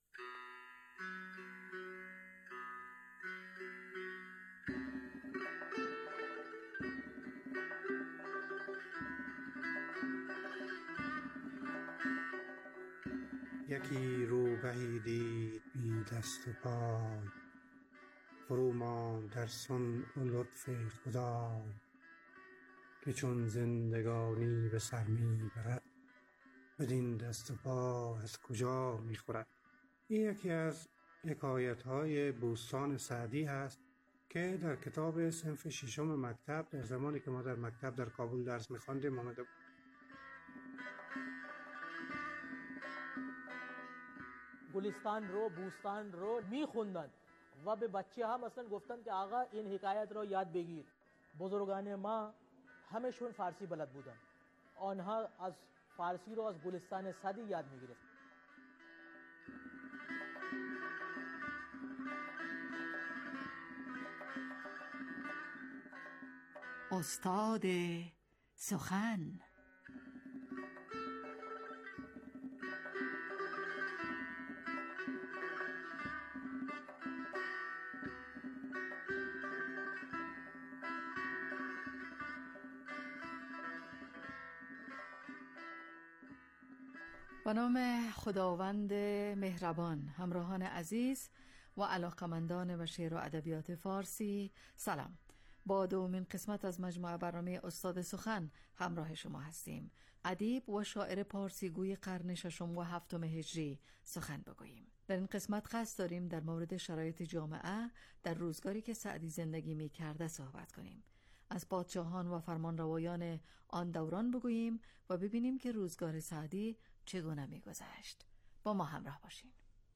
یکی روبهی دید بی دست و پای، فرو ماند در صنع و لطف خدای، که چون زندگانی به سر می برد، بدین دست و پا از کجا می خورد. این یکی از حکایت‌های بوستان سعدی هست که در کتاب صنف ششم مکتب در زمانی که ما در مکتب در کابل درس می‌خواندیم آمده بود. گلستان رو بوستان رو میخوندن و به بچه هم اصلا گفتن که آقا این حکایت رو یاد بگیر. بزرگان ما همشون فارسی بلد بودن، آنها از فارسی رو از گلستان سعدی یاد میگرفت. استاد سخن. به نام خداوند مهربان. همراهان عزیز و علاقمندان به شعر و ادبیات فارسی، سلام. با دومین قسمت از مجموعه برنامه استاد سخن همراه شما هستیم. ادیب و شاعر پارسی گوی قرن ششم و هفتم هجری سخن بگوییم. در این قسمت قصد داریم در مورد شرایط جامعه در روزگاری که سعدی زندگی می کرده صحبت کنیم. از پادشاهان و فرمانروایان آن دوران بگوییم و ببینیم که روزگار سعدی چگونه می گذشت. با ما همراه باشین.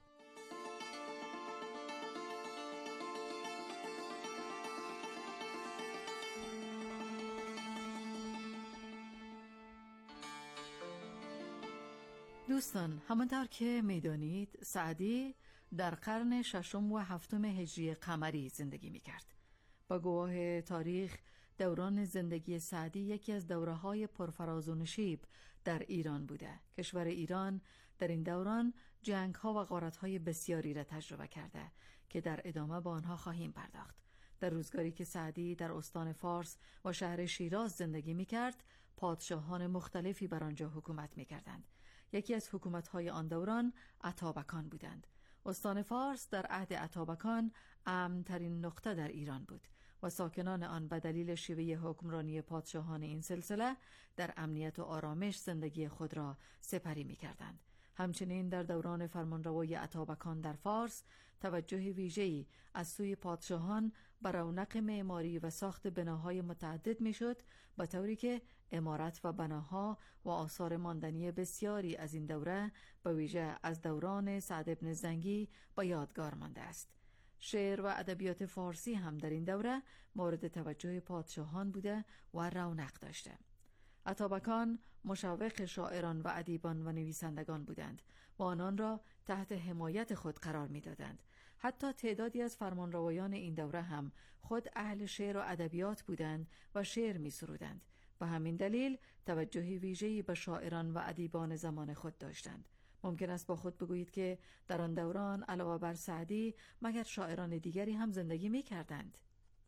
دوستان، همانطور که میدانید سعدی در قرن ششم و هفتم هجری قمری زندگی می کرد. با گواه تاریخ دوران زندگی سعدی یکی از دوره‌های پرفراز و نشیب در ایران بوده. کشور ایران در این دوران جنگ‌ها و غارت‌های بسیاری را تجربه کرده که در ادامه با آنها خواهیم پرداخت. در روزگاری که سعدی در استان فارس و شهر شیراز زندگی می‌کرد، پادشاهان مختلفی بر آنجا حکومت می‌کردند. یکی از حکومت‌های آن دوران اتابکان بودند. استان فارس در عهد اتابکان امن‌ترین نقطه در ایران بود و ساکنان آن به دلیل شیوه حکمرانی پادشاهان این سلسله در امنیت و آرامش زندگی خود را سپری می‌کردند. همچنین در دوران فرمانروایی اتابکان در فارس توجه ویژه‌ای از سوی پادشاهان بر رونق معماری و ساخت بناهای متعدد میشد، به طوری که عمارت و بناها و آثار ماندنی بسیاری از این دوره به ویژه از دوران سعد بن زنگی به یادگار مانده است. شعر و ادبیات فارسی هم در این دوره مورد توجه پادشاهان بوده و رونق داشته. اتابکان مشوق شاعران و ادیبان و نویسندگان بودند و آنان را تحت حمایت خود قرار می‌دادند. حتی تعدادی از فرمانروایان این دوره هم خود اهل شعر و ادبیات بودند و شعر می‌سرودند. به همین دلیل توجه ویژه‌ای به شاعران و ادیبان زمان خود داشتند. ممکن است با خود بگویید که در آن دوران علاوه بر سعدی مگر شاعران دیگری هم زندگی می‌کردند؟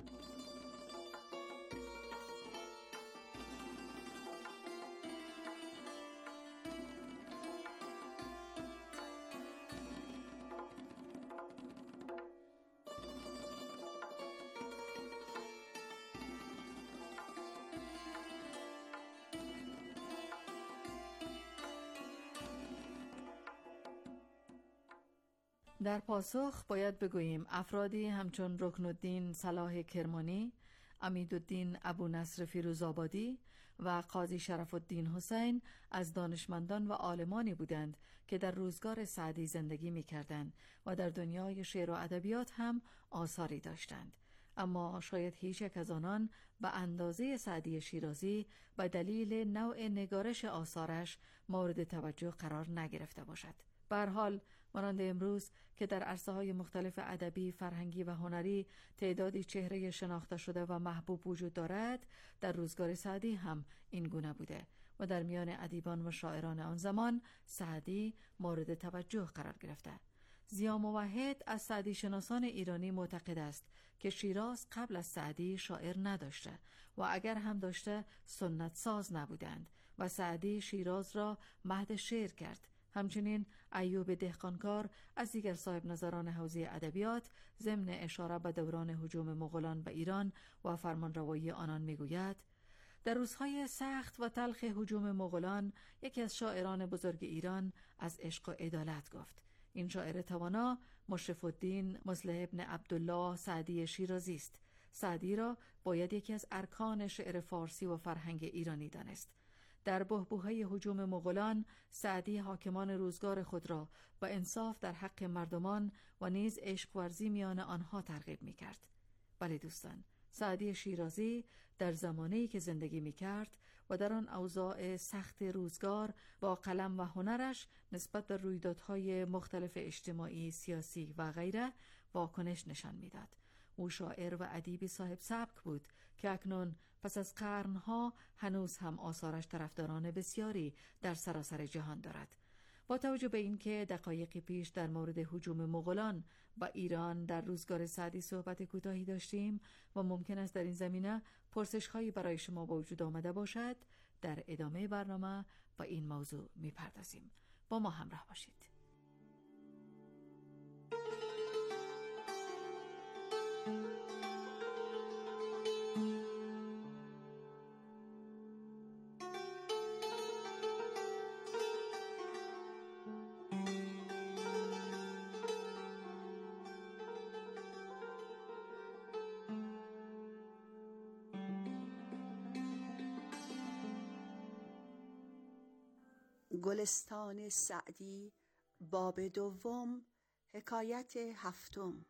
در پاسخ باید بگوییم افرادی همچون رکنالدین صلاح کرمانی، امیدالدین ابو نصر فیروزآبادی و قاضی شرف الدین حسین از دانشمندان و عالمانی بودند که در روزگار سعدی زندگی می کردند و در دنیای شعر و ادبیات هم آثاری داشتند. اما شاید هیچ یک از آنان به اندازه سعدی شیرازی به دلیل نوع نگارش آثارش مورد توجه قرار نگرفته باشد. به هر حال مانند امروز که در عرصه‌های مختلف ادبی، فرهنگی و هنری تعدادی چهره شناخته شده و محبوب وجود دارد، در روزگار سعدی هم این گونه بوده و در میان ادیبان و شاعران آن زمان سعدی مورد توجه قرار گرفته. ضیا موحد از سعدی شناسان ایرانی معتقد است که شیراز قبل از سعدی شاعر نداشته و اگر هم داشته سنت ساز نبودند و سعدی شیراز را مهد شعر کرد. همچنین ایوب دهقانکار از دیگر صاحب نظران حوزه ادبیات ضمن اشاره به دوران هجوم مغولان به ایران و فرمانروایی آنان میگوید: در روزهای سخت و تلخ هجوم مغولان یکی از شاعران بزرگ ایران از عشق و عدالت گفت. این شاعر توانا مشرف الدین مصلح ابن عبدالله سعدی شیرازی است. سعدی را باید یکی از ارکان شعر فارسی و فرهنگ ایرانی دانست. در بحبوحه هجوم مغولان سعدی حاکمان روزگار خود را با انصاف در حق مردمان و نیز عشق ورزی میان آنها ترغیب می کرد. بله دوستان، سعدی شیرازی در زمانه‌ای که زندگی می کرد و در آن اوضاع سخت روزگار با قلم و هنرش نسبت به رویدادهای مختلف اجتماعی، سیاسی و غیره واکنش نشان میداد. او شاعر و ادیبی صاحب سبک بود که اکنون پس از قرنها هنوز هم آثارش طرفداران بسیاری در سراسر جهان دارد. با توجه به اینکه دقایقی پیش در مورد هجوم مغولان با ایران در روزگار سعدی صحبت کوتاهی داشتیم و ممکن است در این زمینه پرسش‌هایی برای شما با وجود آمده باشد، در ادامه برنامه با این موضوع می‌پردازیم. با ما همراه باشید. گلستان سعدی باب دوم حکایت هفتم.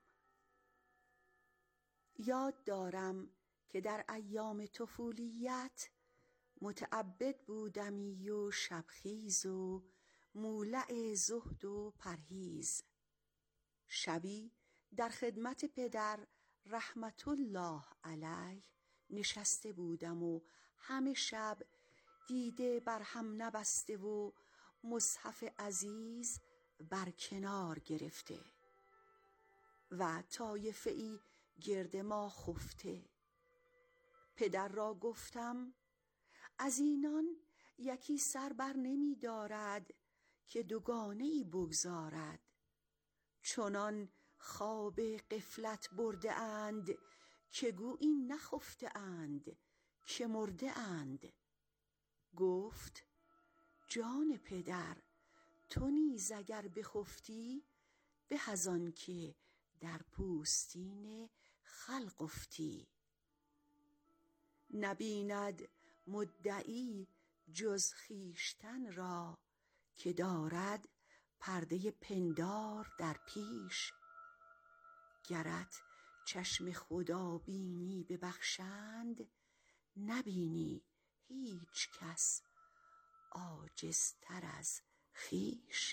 یاد دارم که در ایام طفولیت متعبد بودمی و شبخیز و مولع زهد و پرهیز. شبی در خدمت پدر رحمت الله علیه نشسته بودم و همه شب دیده بر هم نبسته و مصحف عزیز بر کنار گرفته و طایفه ای گرد ما خفته. پدر را گفتم از اینان یکی سر بر نمی دارد که دوگانه ای بگذارد. چنان خواب غفلت برده اند که گویی نخفته اند که مرده اند. گفت جان پدر، تو نیز اگر بخفتی به از آن که در پوستین خلق افتی. نبیند مدعی جز خویشتن را که دارد پرده پندار در پیش. گرت چشم خدا بینی ببخشند، نبینی هیچ کس عاجزتر از خویش.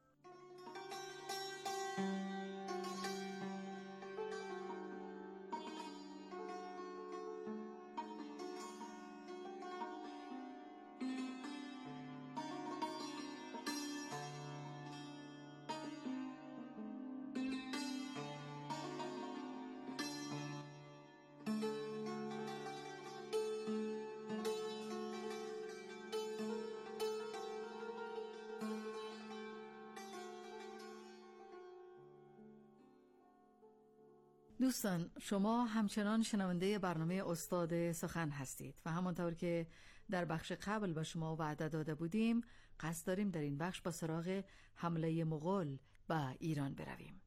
دوستان، شما همچنان شنونده برنامه استاد سخن هستید و همانطور که در بخش قبل به شما وعده داده بودیم، قصد داریم در این بخش با سراغ حمله مغول به ایران برویم.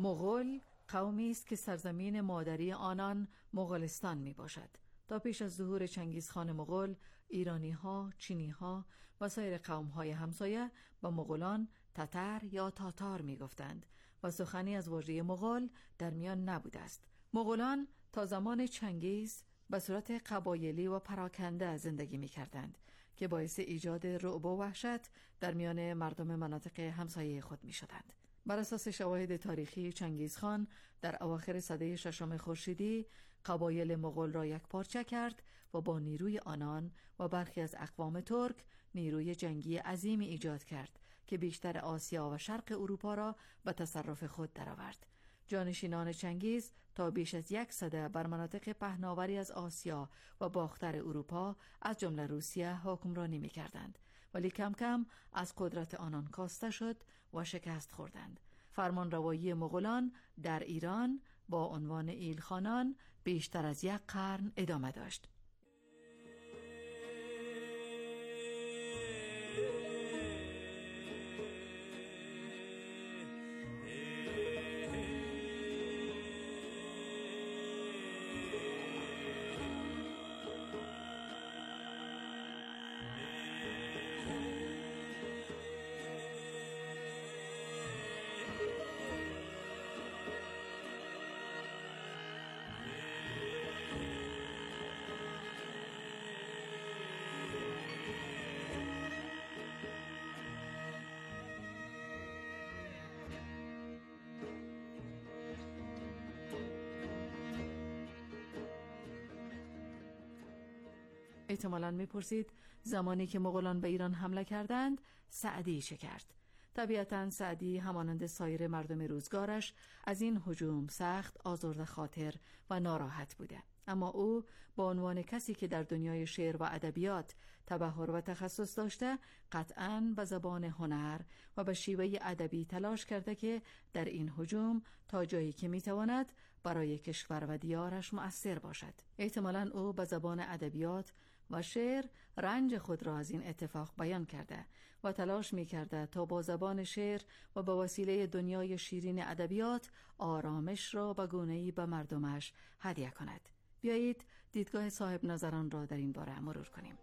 مغول قومی است که سرزمین مادری آنان مغولستان می باشد. تا پیش از ظهور چنگیزخان مغول، ایرانی‌ها، چینی‌ها و سایر قوم‌های همسایه به مغولان تتر یا تاتار می‌گفتند و سخنی از واژه مغول در میان نبوده است. مغولان تا زمان چنگیز به صورت قبایلی و پراکنده زندگی می‌کردند که باعث ایجاد رعب و وحشت در میان مردم مناطق همسایه خود می‌شدند. بر اساس شواهد تاریخی، چنگیزخان در اواخر سده ششم خورشیدی قبایل مغول را یک پارچه کرد و با نیروی آنان و برخی از اقوام ترک نیروی جنگی عظیمی ایجاد کرد که بیشتر آسیا و شرق اروپا را به تصرف خود درآورد. جانشینان چنگیز تا بیش از یک سده بر مناطق پهناوری از آسیا و باختر اروپا از جمله روسیه حکمرانی می‌کردند، ولی کم کم از قدرت آنان کاسته شد و شکست خوردند. فرمانروایی مغولان در ایران با عنوان ایلخانان بیشتر از یک قرن ادامه داشت. احتمالاً میپرسید زمانی که مغولان به ایران حمله کردند سعدی چه کرد؟ طبیعتاً سعدی همانند سایر مردم روزگارش از این هجوم سخت آزرده خاطر و ناراحت بوده، اما او با عنوان کسی که در دنیای شعر و ادبیات تبحر و تخصص داشته قطعاً به زبان هنر و به شیوه ادبی تلاش کرده که در این هجوم تا جایی که میتواند برای کشور و دیارش مؤثر باشد. احتمالاً او به زبان ادبیات و شعر رنج خود را از این اتفاق بیان کرده و تلاش می کرده تا با زبان شعر و با وسیله دنیای شیرین ادبیات آرامش را به گونه‌ای به مردمش هدیه کند. بیایید دیدگاه صاحب نظران را در این باره مرور کنیم.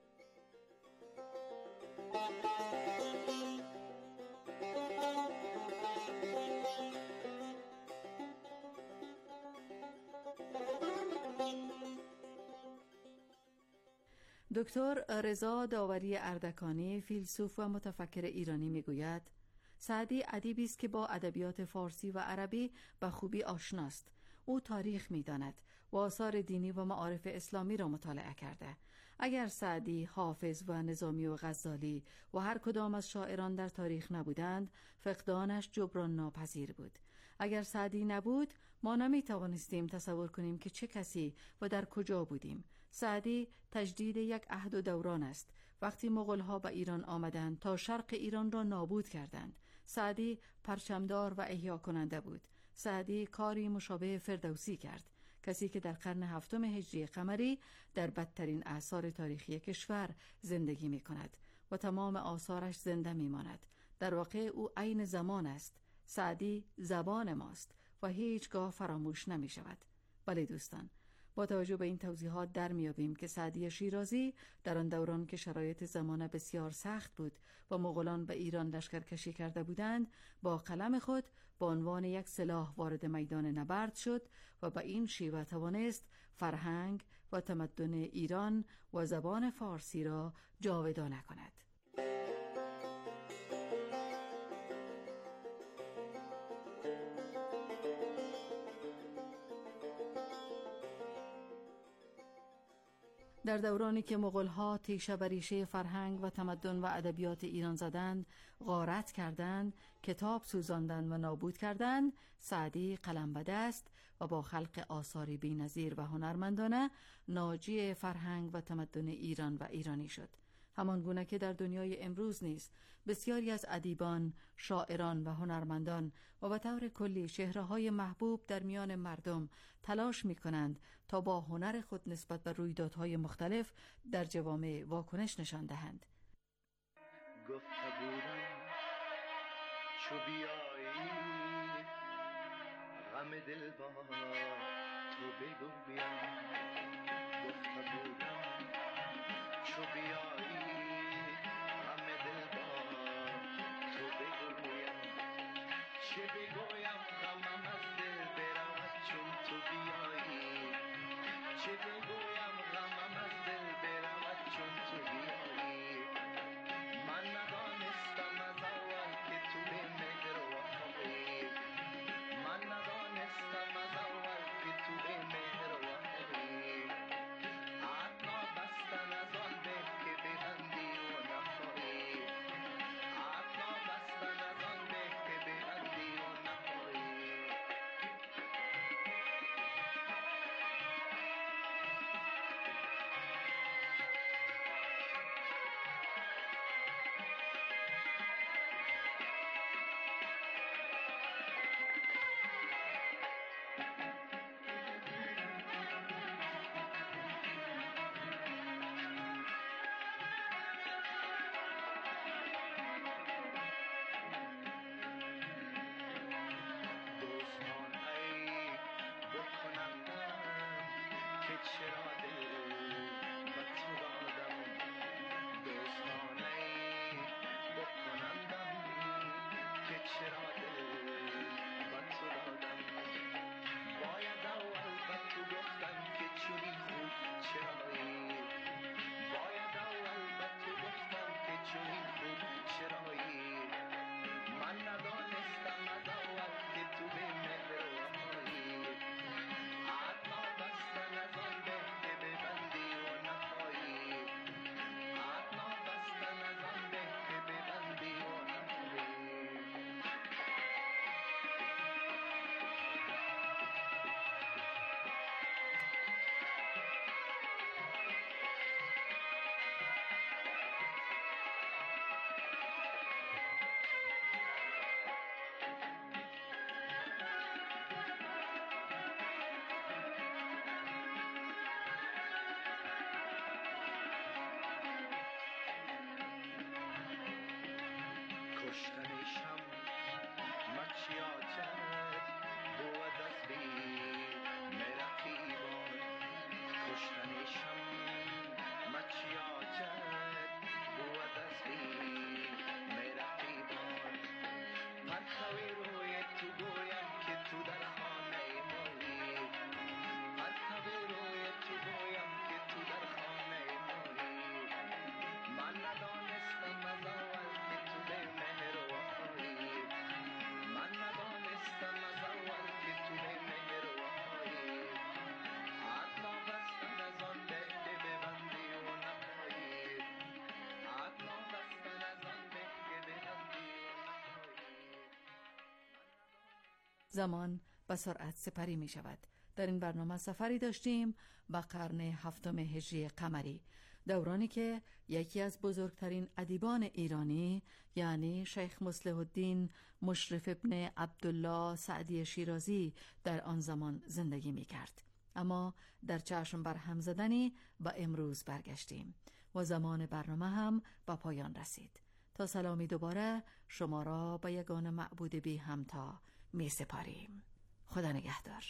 دکتر رضا داوری اردکانی، فیلسوف و متفکر ایرانی میگوید سعدی ادیبی است که با ادبیات فارسی و عربی به خوبی آشناست. او تاریخ می‌داند و آثار دینی و معارف اسلامی را مطالعه کرده. اگر سعدی، حافظ و نظامی و غزالی و هر کدام از شاعران در تاریخ نبودند، فقدانش جبران ناپذیر بود. اگر سعدی نبود، ما نمی توانستیم تصور کنیم که چه کسی و در کجا بودیم. سعدی تجدید یک عهد و دوران است. وقتی مغول‌ها به ایران آمدند تا شرق ایران را نابود کردند. سعدی پرچمدار و احیا کننده بود. سعدی کاری مشابه فردوسی کرد، کسی که در قرن هفتم هجری قمری در بدترین اعصار تاریخی کشور زندگی می کند و تمام آثارش زنده می ماند. در واقع او عین زمان است. سعدی زبان ماست و هیچگاه فراموش نمی شود. بله دوستان، با توجه به این توضیحات در میابیم که سعدی شیرازی در آن دوران که شرایط زمانه بسیار سخت بود و مغولان به ایران لشکرکشی کرده بودند، با قلم خود با عنوان یک سلاح وارد میدان نبرد شد و به این شیوه توانست فرهنگ و تمدن ایران و زبان فارسی را جاودانه کند. در دورانی که مغول‌ها تیشه بر ریشه فرهنگ و تمدن و ادبیات ایران زدند، غارت کردند، کتاب سوزاندند و نابود کردند، سعدی قلم به دست و با خلق آثاری بی‌نظیر و هنرمندانه ناجی فرهنگ و تمدن ایران و ایرانی شد. همان گونه که در دنیای امروز نیز بسیاری از ادیبان، شاعران و هنرمندان و به طور کلی چهره‌های محبوب در میان مردم تلاش می‌کنند تا با هنر خود نسبت به رویدادهای مختلف در جوامع واکنش نشان دهند. گفته بودم چو بیایی غم دل با تو بگویم گفته بودم چو بیایی غم دل با تو بگویم چه بگویم غمم از دل برود چون تو بیایی چه بگویم غمم از دل برود چون تو بیایی من ندانستم از اول که تو به مهر وفایی من ندانستم از اول که تو به مهر وفایی عطا بستن از آن به که ببندی و نخواهی عطا بستن از آن به که ببندی و نخواهی دوستان ای بکنندم که چرا دل به تو دادم دوستان ای بکنندم که چرا دل به تو دادم باید اول به تو گفتم که چونی خوب چرایی باید اول به تو گفتم که چونی خوب چرایی من ندانستم از اول که تو به مهر وفایی عطا بستن از آن به که ببندی و نخواهی عطا بستن از آن به که ببندی و نخواهی کشتن شم مچیاتت بود از بیم رقیبان کشتن شم مچیاتت بود از بیم رقیبان پرتوی روی تو گویم که تو در خانه مایی پرتوی روی تو گویم که تو در خانه مایی من ندانستم از اول که تو به مهر وفایی من ندانستم از اول که تو به مهر وفایی عطا بستن از آن به که ببندی و نخواهی عطا بستن از آن به که ببندی و نخواهی زمان به سرعت سپری می شود. در این برنامه سفری داشتیم به قرن هفتم هجری قمری، دورانی که یکی از بزرگترین ادیبان ایرانی یعنی شیخ مصلح الدین مشرف ابن عبدالله سعدی شیرازی در آن زمان زندگی می کرد. اما در چشم بر هم زدنی به امروز برگشتیم و زمان برنامه هم به پایان رسید. تا سلامی دوباره شما را به یگان معبود بی همتا می سپاریم. خدا نگهدار.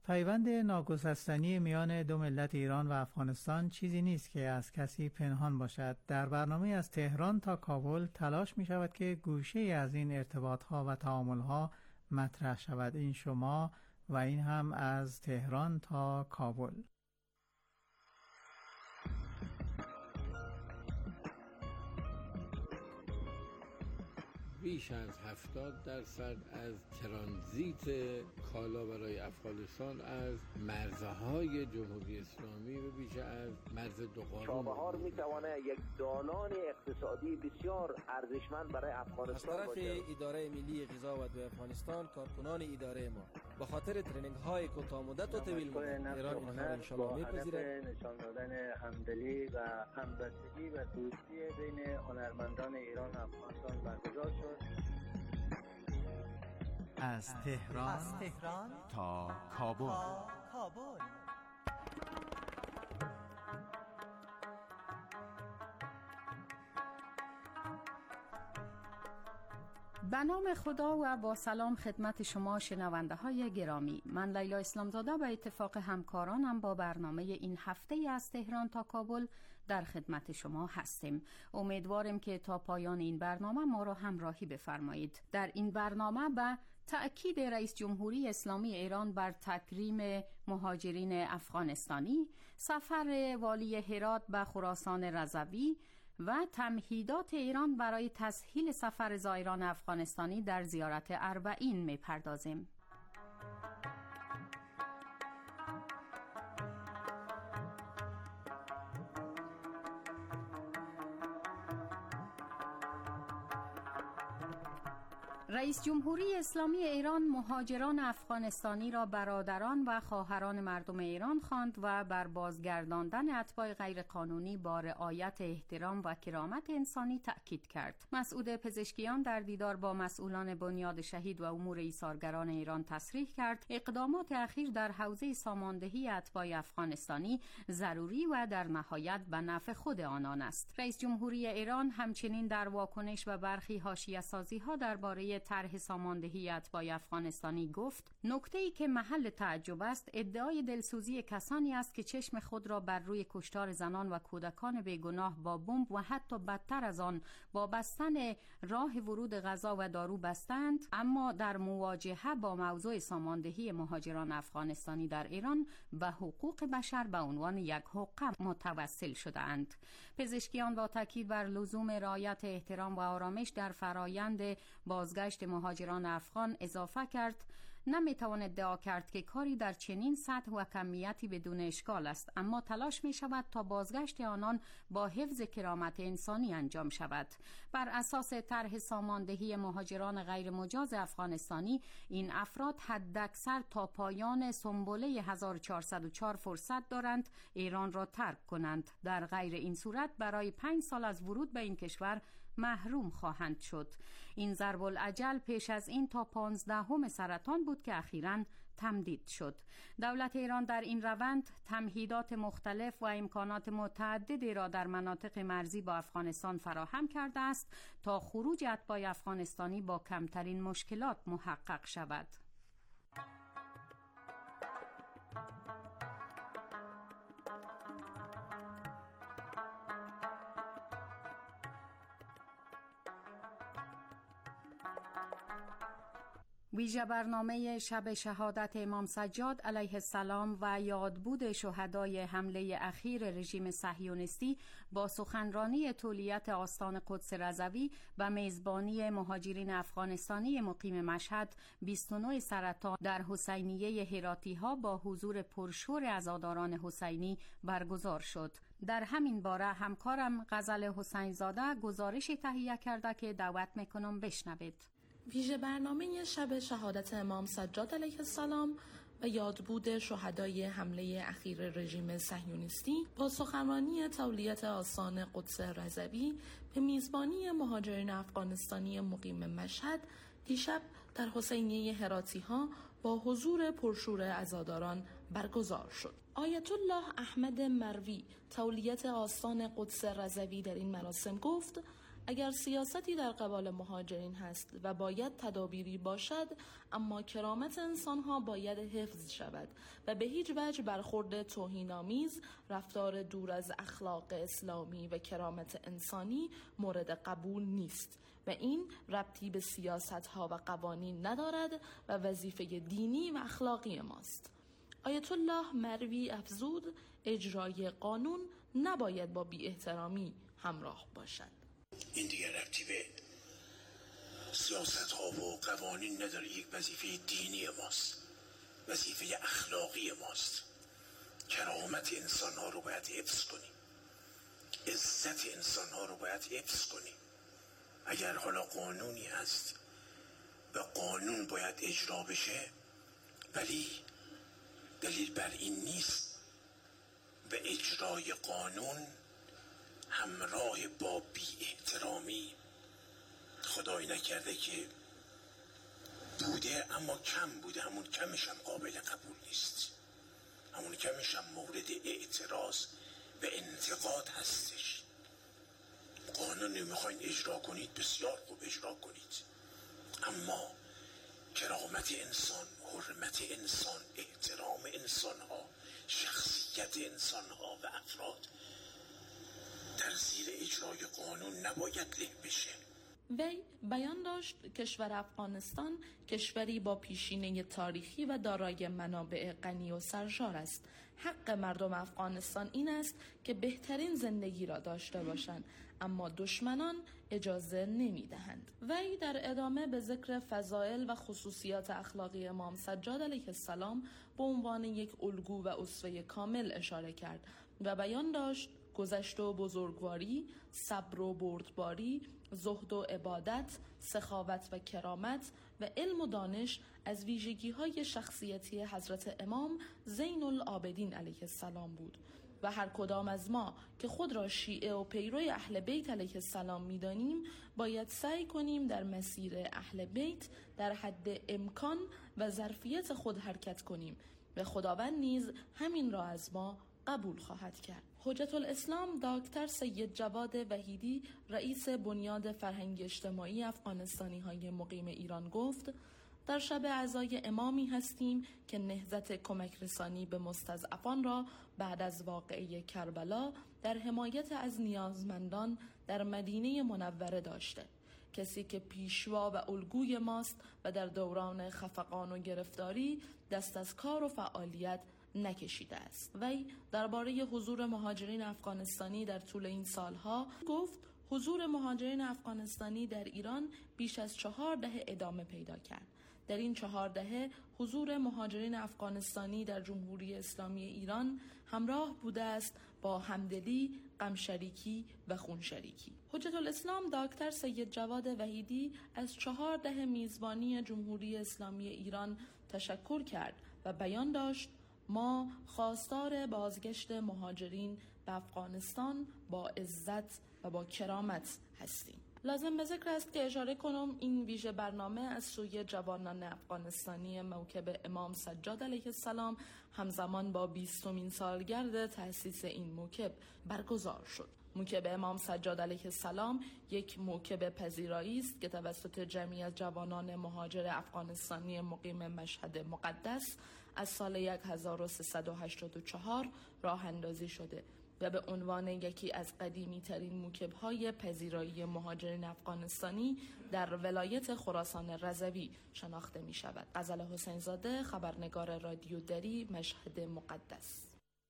پیوند ناگسستنی میان دو ملت ایران و افغانستان چیزی نیست که از کسی پنهان باشد. در برنامه از تهران تا کابل تلاش می شود که گوشه از این ارتباطها و تعاملها مطرح شود. این شما و این هم از تهران تا کابل. بیش از هفتاد درصد از ترانزیت کالا برای افغانستان از مرزهای جمهوری اسلامی و بیش از مرز دو قانون چابهار میتونه یک دالان اقتصادی بسیار ارزشمند برای افغانستان از طرف اداره ملی غذا و دو افغانستان، کارکنان اداره ما به خاطر ترینینگ های کوتاه مدت و طویل مدت ایران اینها را ان شاء الله میپذیرد. نشان دادن همدلی و همبستگی و دوستی بین هنرمندان ایران و افغانستان برگزار شد. از تهران, از تهران تا کابل. تا کابل. به نام خدا و با سلام خدمت شما شنونده های گرامی. من لیلا اسلامزاده به اتفاق همکارانم با برنامه این هفته از تهران تا کابل در خدمت شما هستیم. امیدواریم که تا پایان این برنامه ما را همراهی بفرمایید. در این برنامه به تأکید رئیس جمهوری اسلامی ایران بر تکریم مهاجرین افغانستانی، سفر والی هرات به خراسان رضوی و تمهیدات ایران برای تسهیل سفر زائران افغانستانی در زیارت اربعین می‌پردازیم. رئیس جمهوری اسلامی ایران مهاجران افغانستانی را برادران و خواهران مردم ایران خواند و بر بازگرداندن اتباع غیرقانونی با رعایت احترام و کرامت انسانی تأکید کرد. مسعود پزشکیان در دیدار با مسئولان بنیاد شهید و امور ایثارگران ایران تصریح کرد اقدامات اخیر در حوزه ساماندهی اتباع افغانستانی ضروری و در نهایت به نفع خود آنان است. رئیس جمهوری ایران همچنین در واکنش و برخی حاشیه‌سازی‌ها درباره طرح ساماندهی اتباع افغانستانی گفت نکته‌ای که محل تعجب است ادعای دلسوزی کسانی است که چشم خود را بر روی کشتار زنان و کودکان بیگناه با بمب و حتی بدتر از آن با بستن راه ورود غذا و دارو بستند، اما در مواجهه با موضوع ساماندهی مهاجران افغانستانی در ایران به حقوق بشر به عنوان یک حقوق متوسل شده‌اند. پزشکیان با تاکید بر لزوم رعایت احترام و آرامش در فرایند بازگشت مهاجران افغان اضافه کرد نمیتوان ادعا کرد که کاری در چنین سطح و کمیتی بدون اشکال است، اما تلاش می شود تا بازگشت آنان با حفظ کرامت انسانی انجام شود. بر اساس طرح ساماندهی مهاجران غیر مجاز افغانستانی این افراد حداکثر تا پایان سنبله هزار و چهارصد و چهار فرصت دارند ایران را ترک کنند. در غیر این صورت برای پنج سال از ورود به این کشور محروم خواهند شد. این ضرب الاجل پیش از این تا پانزدهم سرطان بود که اخیراً تمدید شد. دولت ایران در این روند تمهیدات مختلف و امکانات متعددی را در مناطق مرزی با افغانستان فراهم کرده است تا خروج اتباع افغانستانی با کمترین مشکلات محقق شود. ویژه برنامه شب شهادت امام سجاد علیه السلام و یادبود شهدای حمله اخیر رژیم صهیونیستی با سخنرانی تولیت آستان قدس رضوی و میزبانی مهاجرین افغانستانی مقیم مشهد بیست و نه سرطان در حسینیه هراتی ها با حضور پرشور عزاداران حسینی برگزار شد. در همین باره همکارم غزل حسین زاده گزارشی تهیه کرده که دعوت میکنم بشنوید. ویژه برنامه شب شهادت امام سجاد علیه السلام و یادبود شهدای حمله اخیر رژیم صهیونیستی با سخنرانی تولیت آستان قدس رضوی به میزبانی مهاجرین افغانستانی مقیم مشهد دیشب در حسینیه هراتی ها با حضور پرشور عزاداران برگزار شد. آیت الله احمد مروی تولیت آستان قدس رضوی در این مراسم گفت اگر سیاستی در قبال مهاجرین هست و باید تدابیری باشد، اما کرامت انسانها باید حفظ شود و به هیچ وجه برخورد توهین‌آمیز، رفتار دور از اخلاق اسلامی و کرامت انسانی مورد قبول نیست و این ربطی به سیاست‌ها و قوانین ندارد و وظیفه دینی و اخلاقی ماست. آیت الله مروی افزود اجرای قانون نباید با بی احترامی همراه باشد. این دیگر ربطی به سیاست ها و قوانین نداره، یک وظیفه دینی ماست، وظیفه اخلاقی ماست. کرامت انسان ها رو باید حفظ کنیم، عزت انسان ها رو باید حفظ کنیم. اگر حالا قانونی هست و قانون باید اجرا بشه، ولی دلیل بر این نیست و اجرای قانون همراه با بی احترامی، خدای نکرده که بوده اما کم بوده، همون کمش هم قابل قبول نیست، همون کمش هم مورد اعتراض و انتقاد هستش. قانون رو میخواین اجرا کنید، بسیار خوب اجرا کنید، اما کرامت انسان، حرمت انسان، احترام انسان ها، شخصیت انسان ها و افراد در زیر اجرای قانون نباید له بشه. وی بیان داشت کشور افغانستان کشوری با پیشینه تاریخی و دارای منابع غنی و سرشار است. حق مردم افغانستان این است که بهترین زندگی را داشته باشند، اما دشمنان اجازه نمیدهند. وی در ادامه به ذکر فضائل و خصوصیات اخلاقی امام سجاد علیه السلام به عنوان یک الگو و اسوه کامل اشاره کرد و بیان داشت گذشت و بزرگواری، صبر و بردباری، زهد و عبادت، سخاوت و کرامت و علم و دانش از ویژگی‌های شخصیتی حضرت امام زین العابدین علیه السلام بود و هر کدام از ما که خود را شیعه و پیروی اهل بیت علیه السلام می‌دانیم باید سعی کنیم در مسیر اهل بیت در حد امکان و ظرفیت خود حرکت کنیم و خداوند نیز همین را از ما قبول خواهد کرد. حجت الاسلام دکتر سید جواد وحیدی رئیس بنیاد فرهنگی اجتماعی افغانستانی های مقیم ایران گفت در شب عزای امامی هستیم که نهضت کمک رسانی به مستضعفان را بعد از واقعه کربلا در حمایت از نیازمندان در مدینه منوره داشته. کسی که پیشوا و الگوی ماست و در دوران خفقان و گرفتاری دست از کار و فعالیت نکشیده است. وی درباره حضور مهاجرین افغانستانی در طول این سالها گفت حضور مهاجرین افغانستانی در ایران بیش از چهار دهه ادامه پیدا کرد. در این چهار دهه حضور مهاجرین افغانستانی در جمهوری اسلامی ایران همراه بوده است با همدلی، غمشریکی و خونشریکی. حجت الاسلام دکتر سید جواد وحیدی از چهار دهه میزبانی جمهوری اسلامی ایران تشکر کرد و بیان داشت ما خواستار بازگشت مهاجرین به افغانستان با عزت و با کرامت هستیم. لازم به ذکر است که اشاره کنم این ویژه برنامه از سوی جوانان افغانستانی موکب امام سجاد علیه السلام همزمان با بیستمین سالگرد تأسیس این موکب برگزار شد. موکب امام سجاد علیه السلام یک موکب پذیرایی است که توسط جمعی از جوانان مهاجر افغانستانی مقیم مشهد مقدس از سال هزار و سیصد و هشتاد و چهار راه اندازی شده و به عنوان یکی از قدیمی ترین موکب‌های پذیرایی مهاجرین افغانستانی در ولایت خراسان رضوی شناخته می شود. غزل حسین زاده، خبرنگار رادیو دری، مشهد مقدس.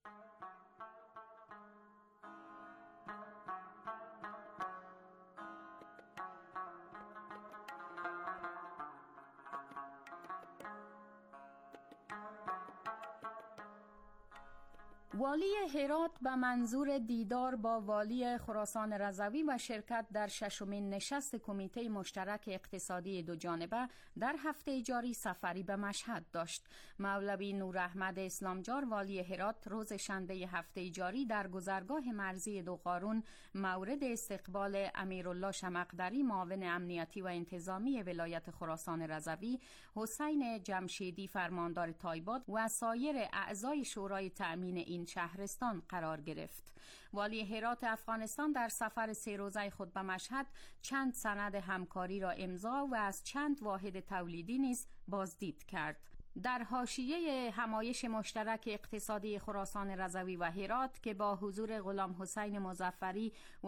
والی هرات به منظور دیدار با والی خراسان رضوی و شرکت در ششمین نشست کمیته مشترک اقتصادی دو جانبه در هفته جاری سفری به مشهد داشت. مولوی نور احمد اسلامجار والی هرات روز شنبه هفته جاری در گذرگاه مرزی دو قارون مورد استقبال امیرالله شمقدری معاون امنیتی و انتظامی ولایت خراسان رضوی، حسین جمشیدی فرماندار تایبات و سایر اعضای شورای تأمین این این شهرستان قرار گرفت. والی هرات افغانستان در سفر سه روزه خود به مشهد چند سند همکاری را امضا و از چند واحد تولیدی نیز بازدید کرد. در حاشیه همایش مشترک اقتصادی خراسان رضوی و هرات که با حضور غلام حسین مظفری و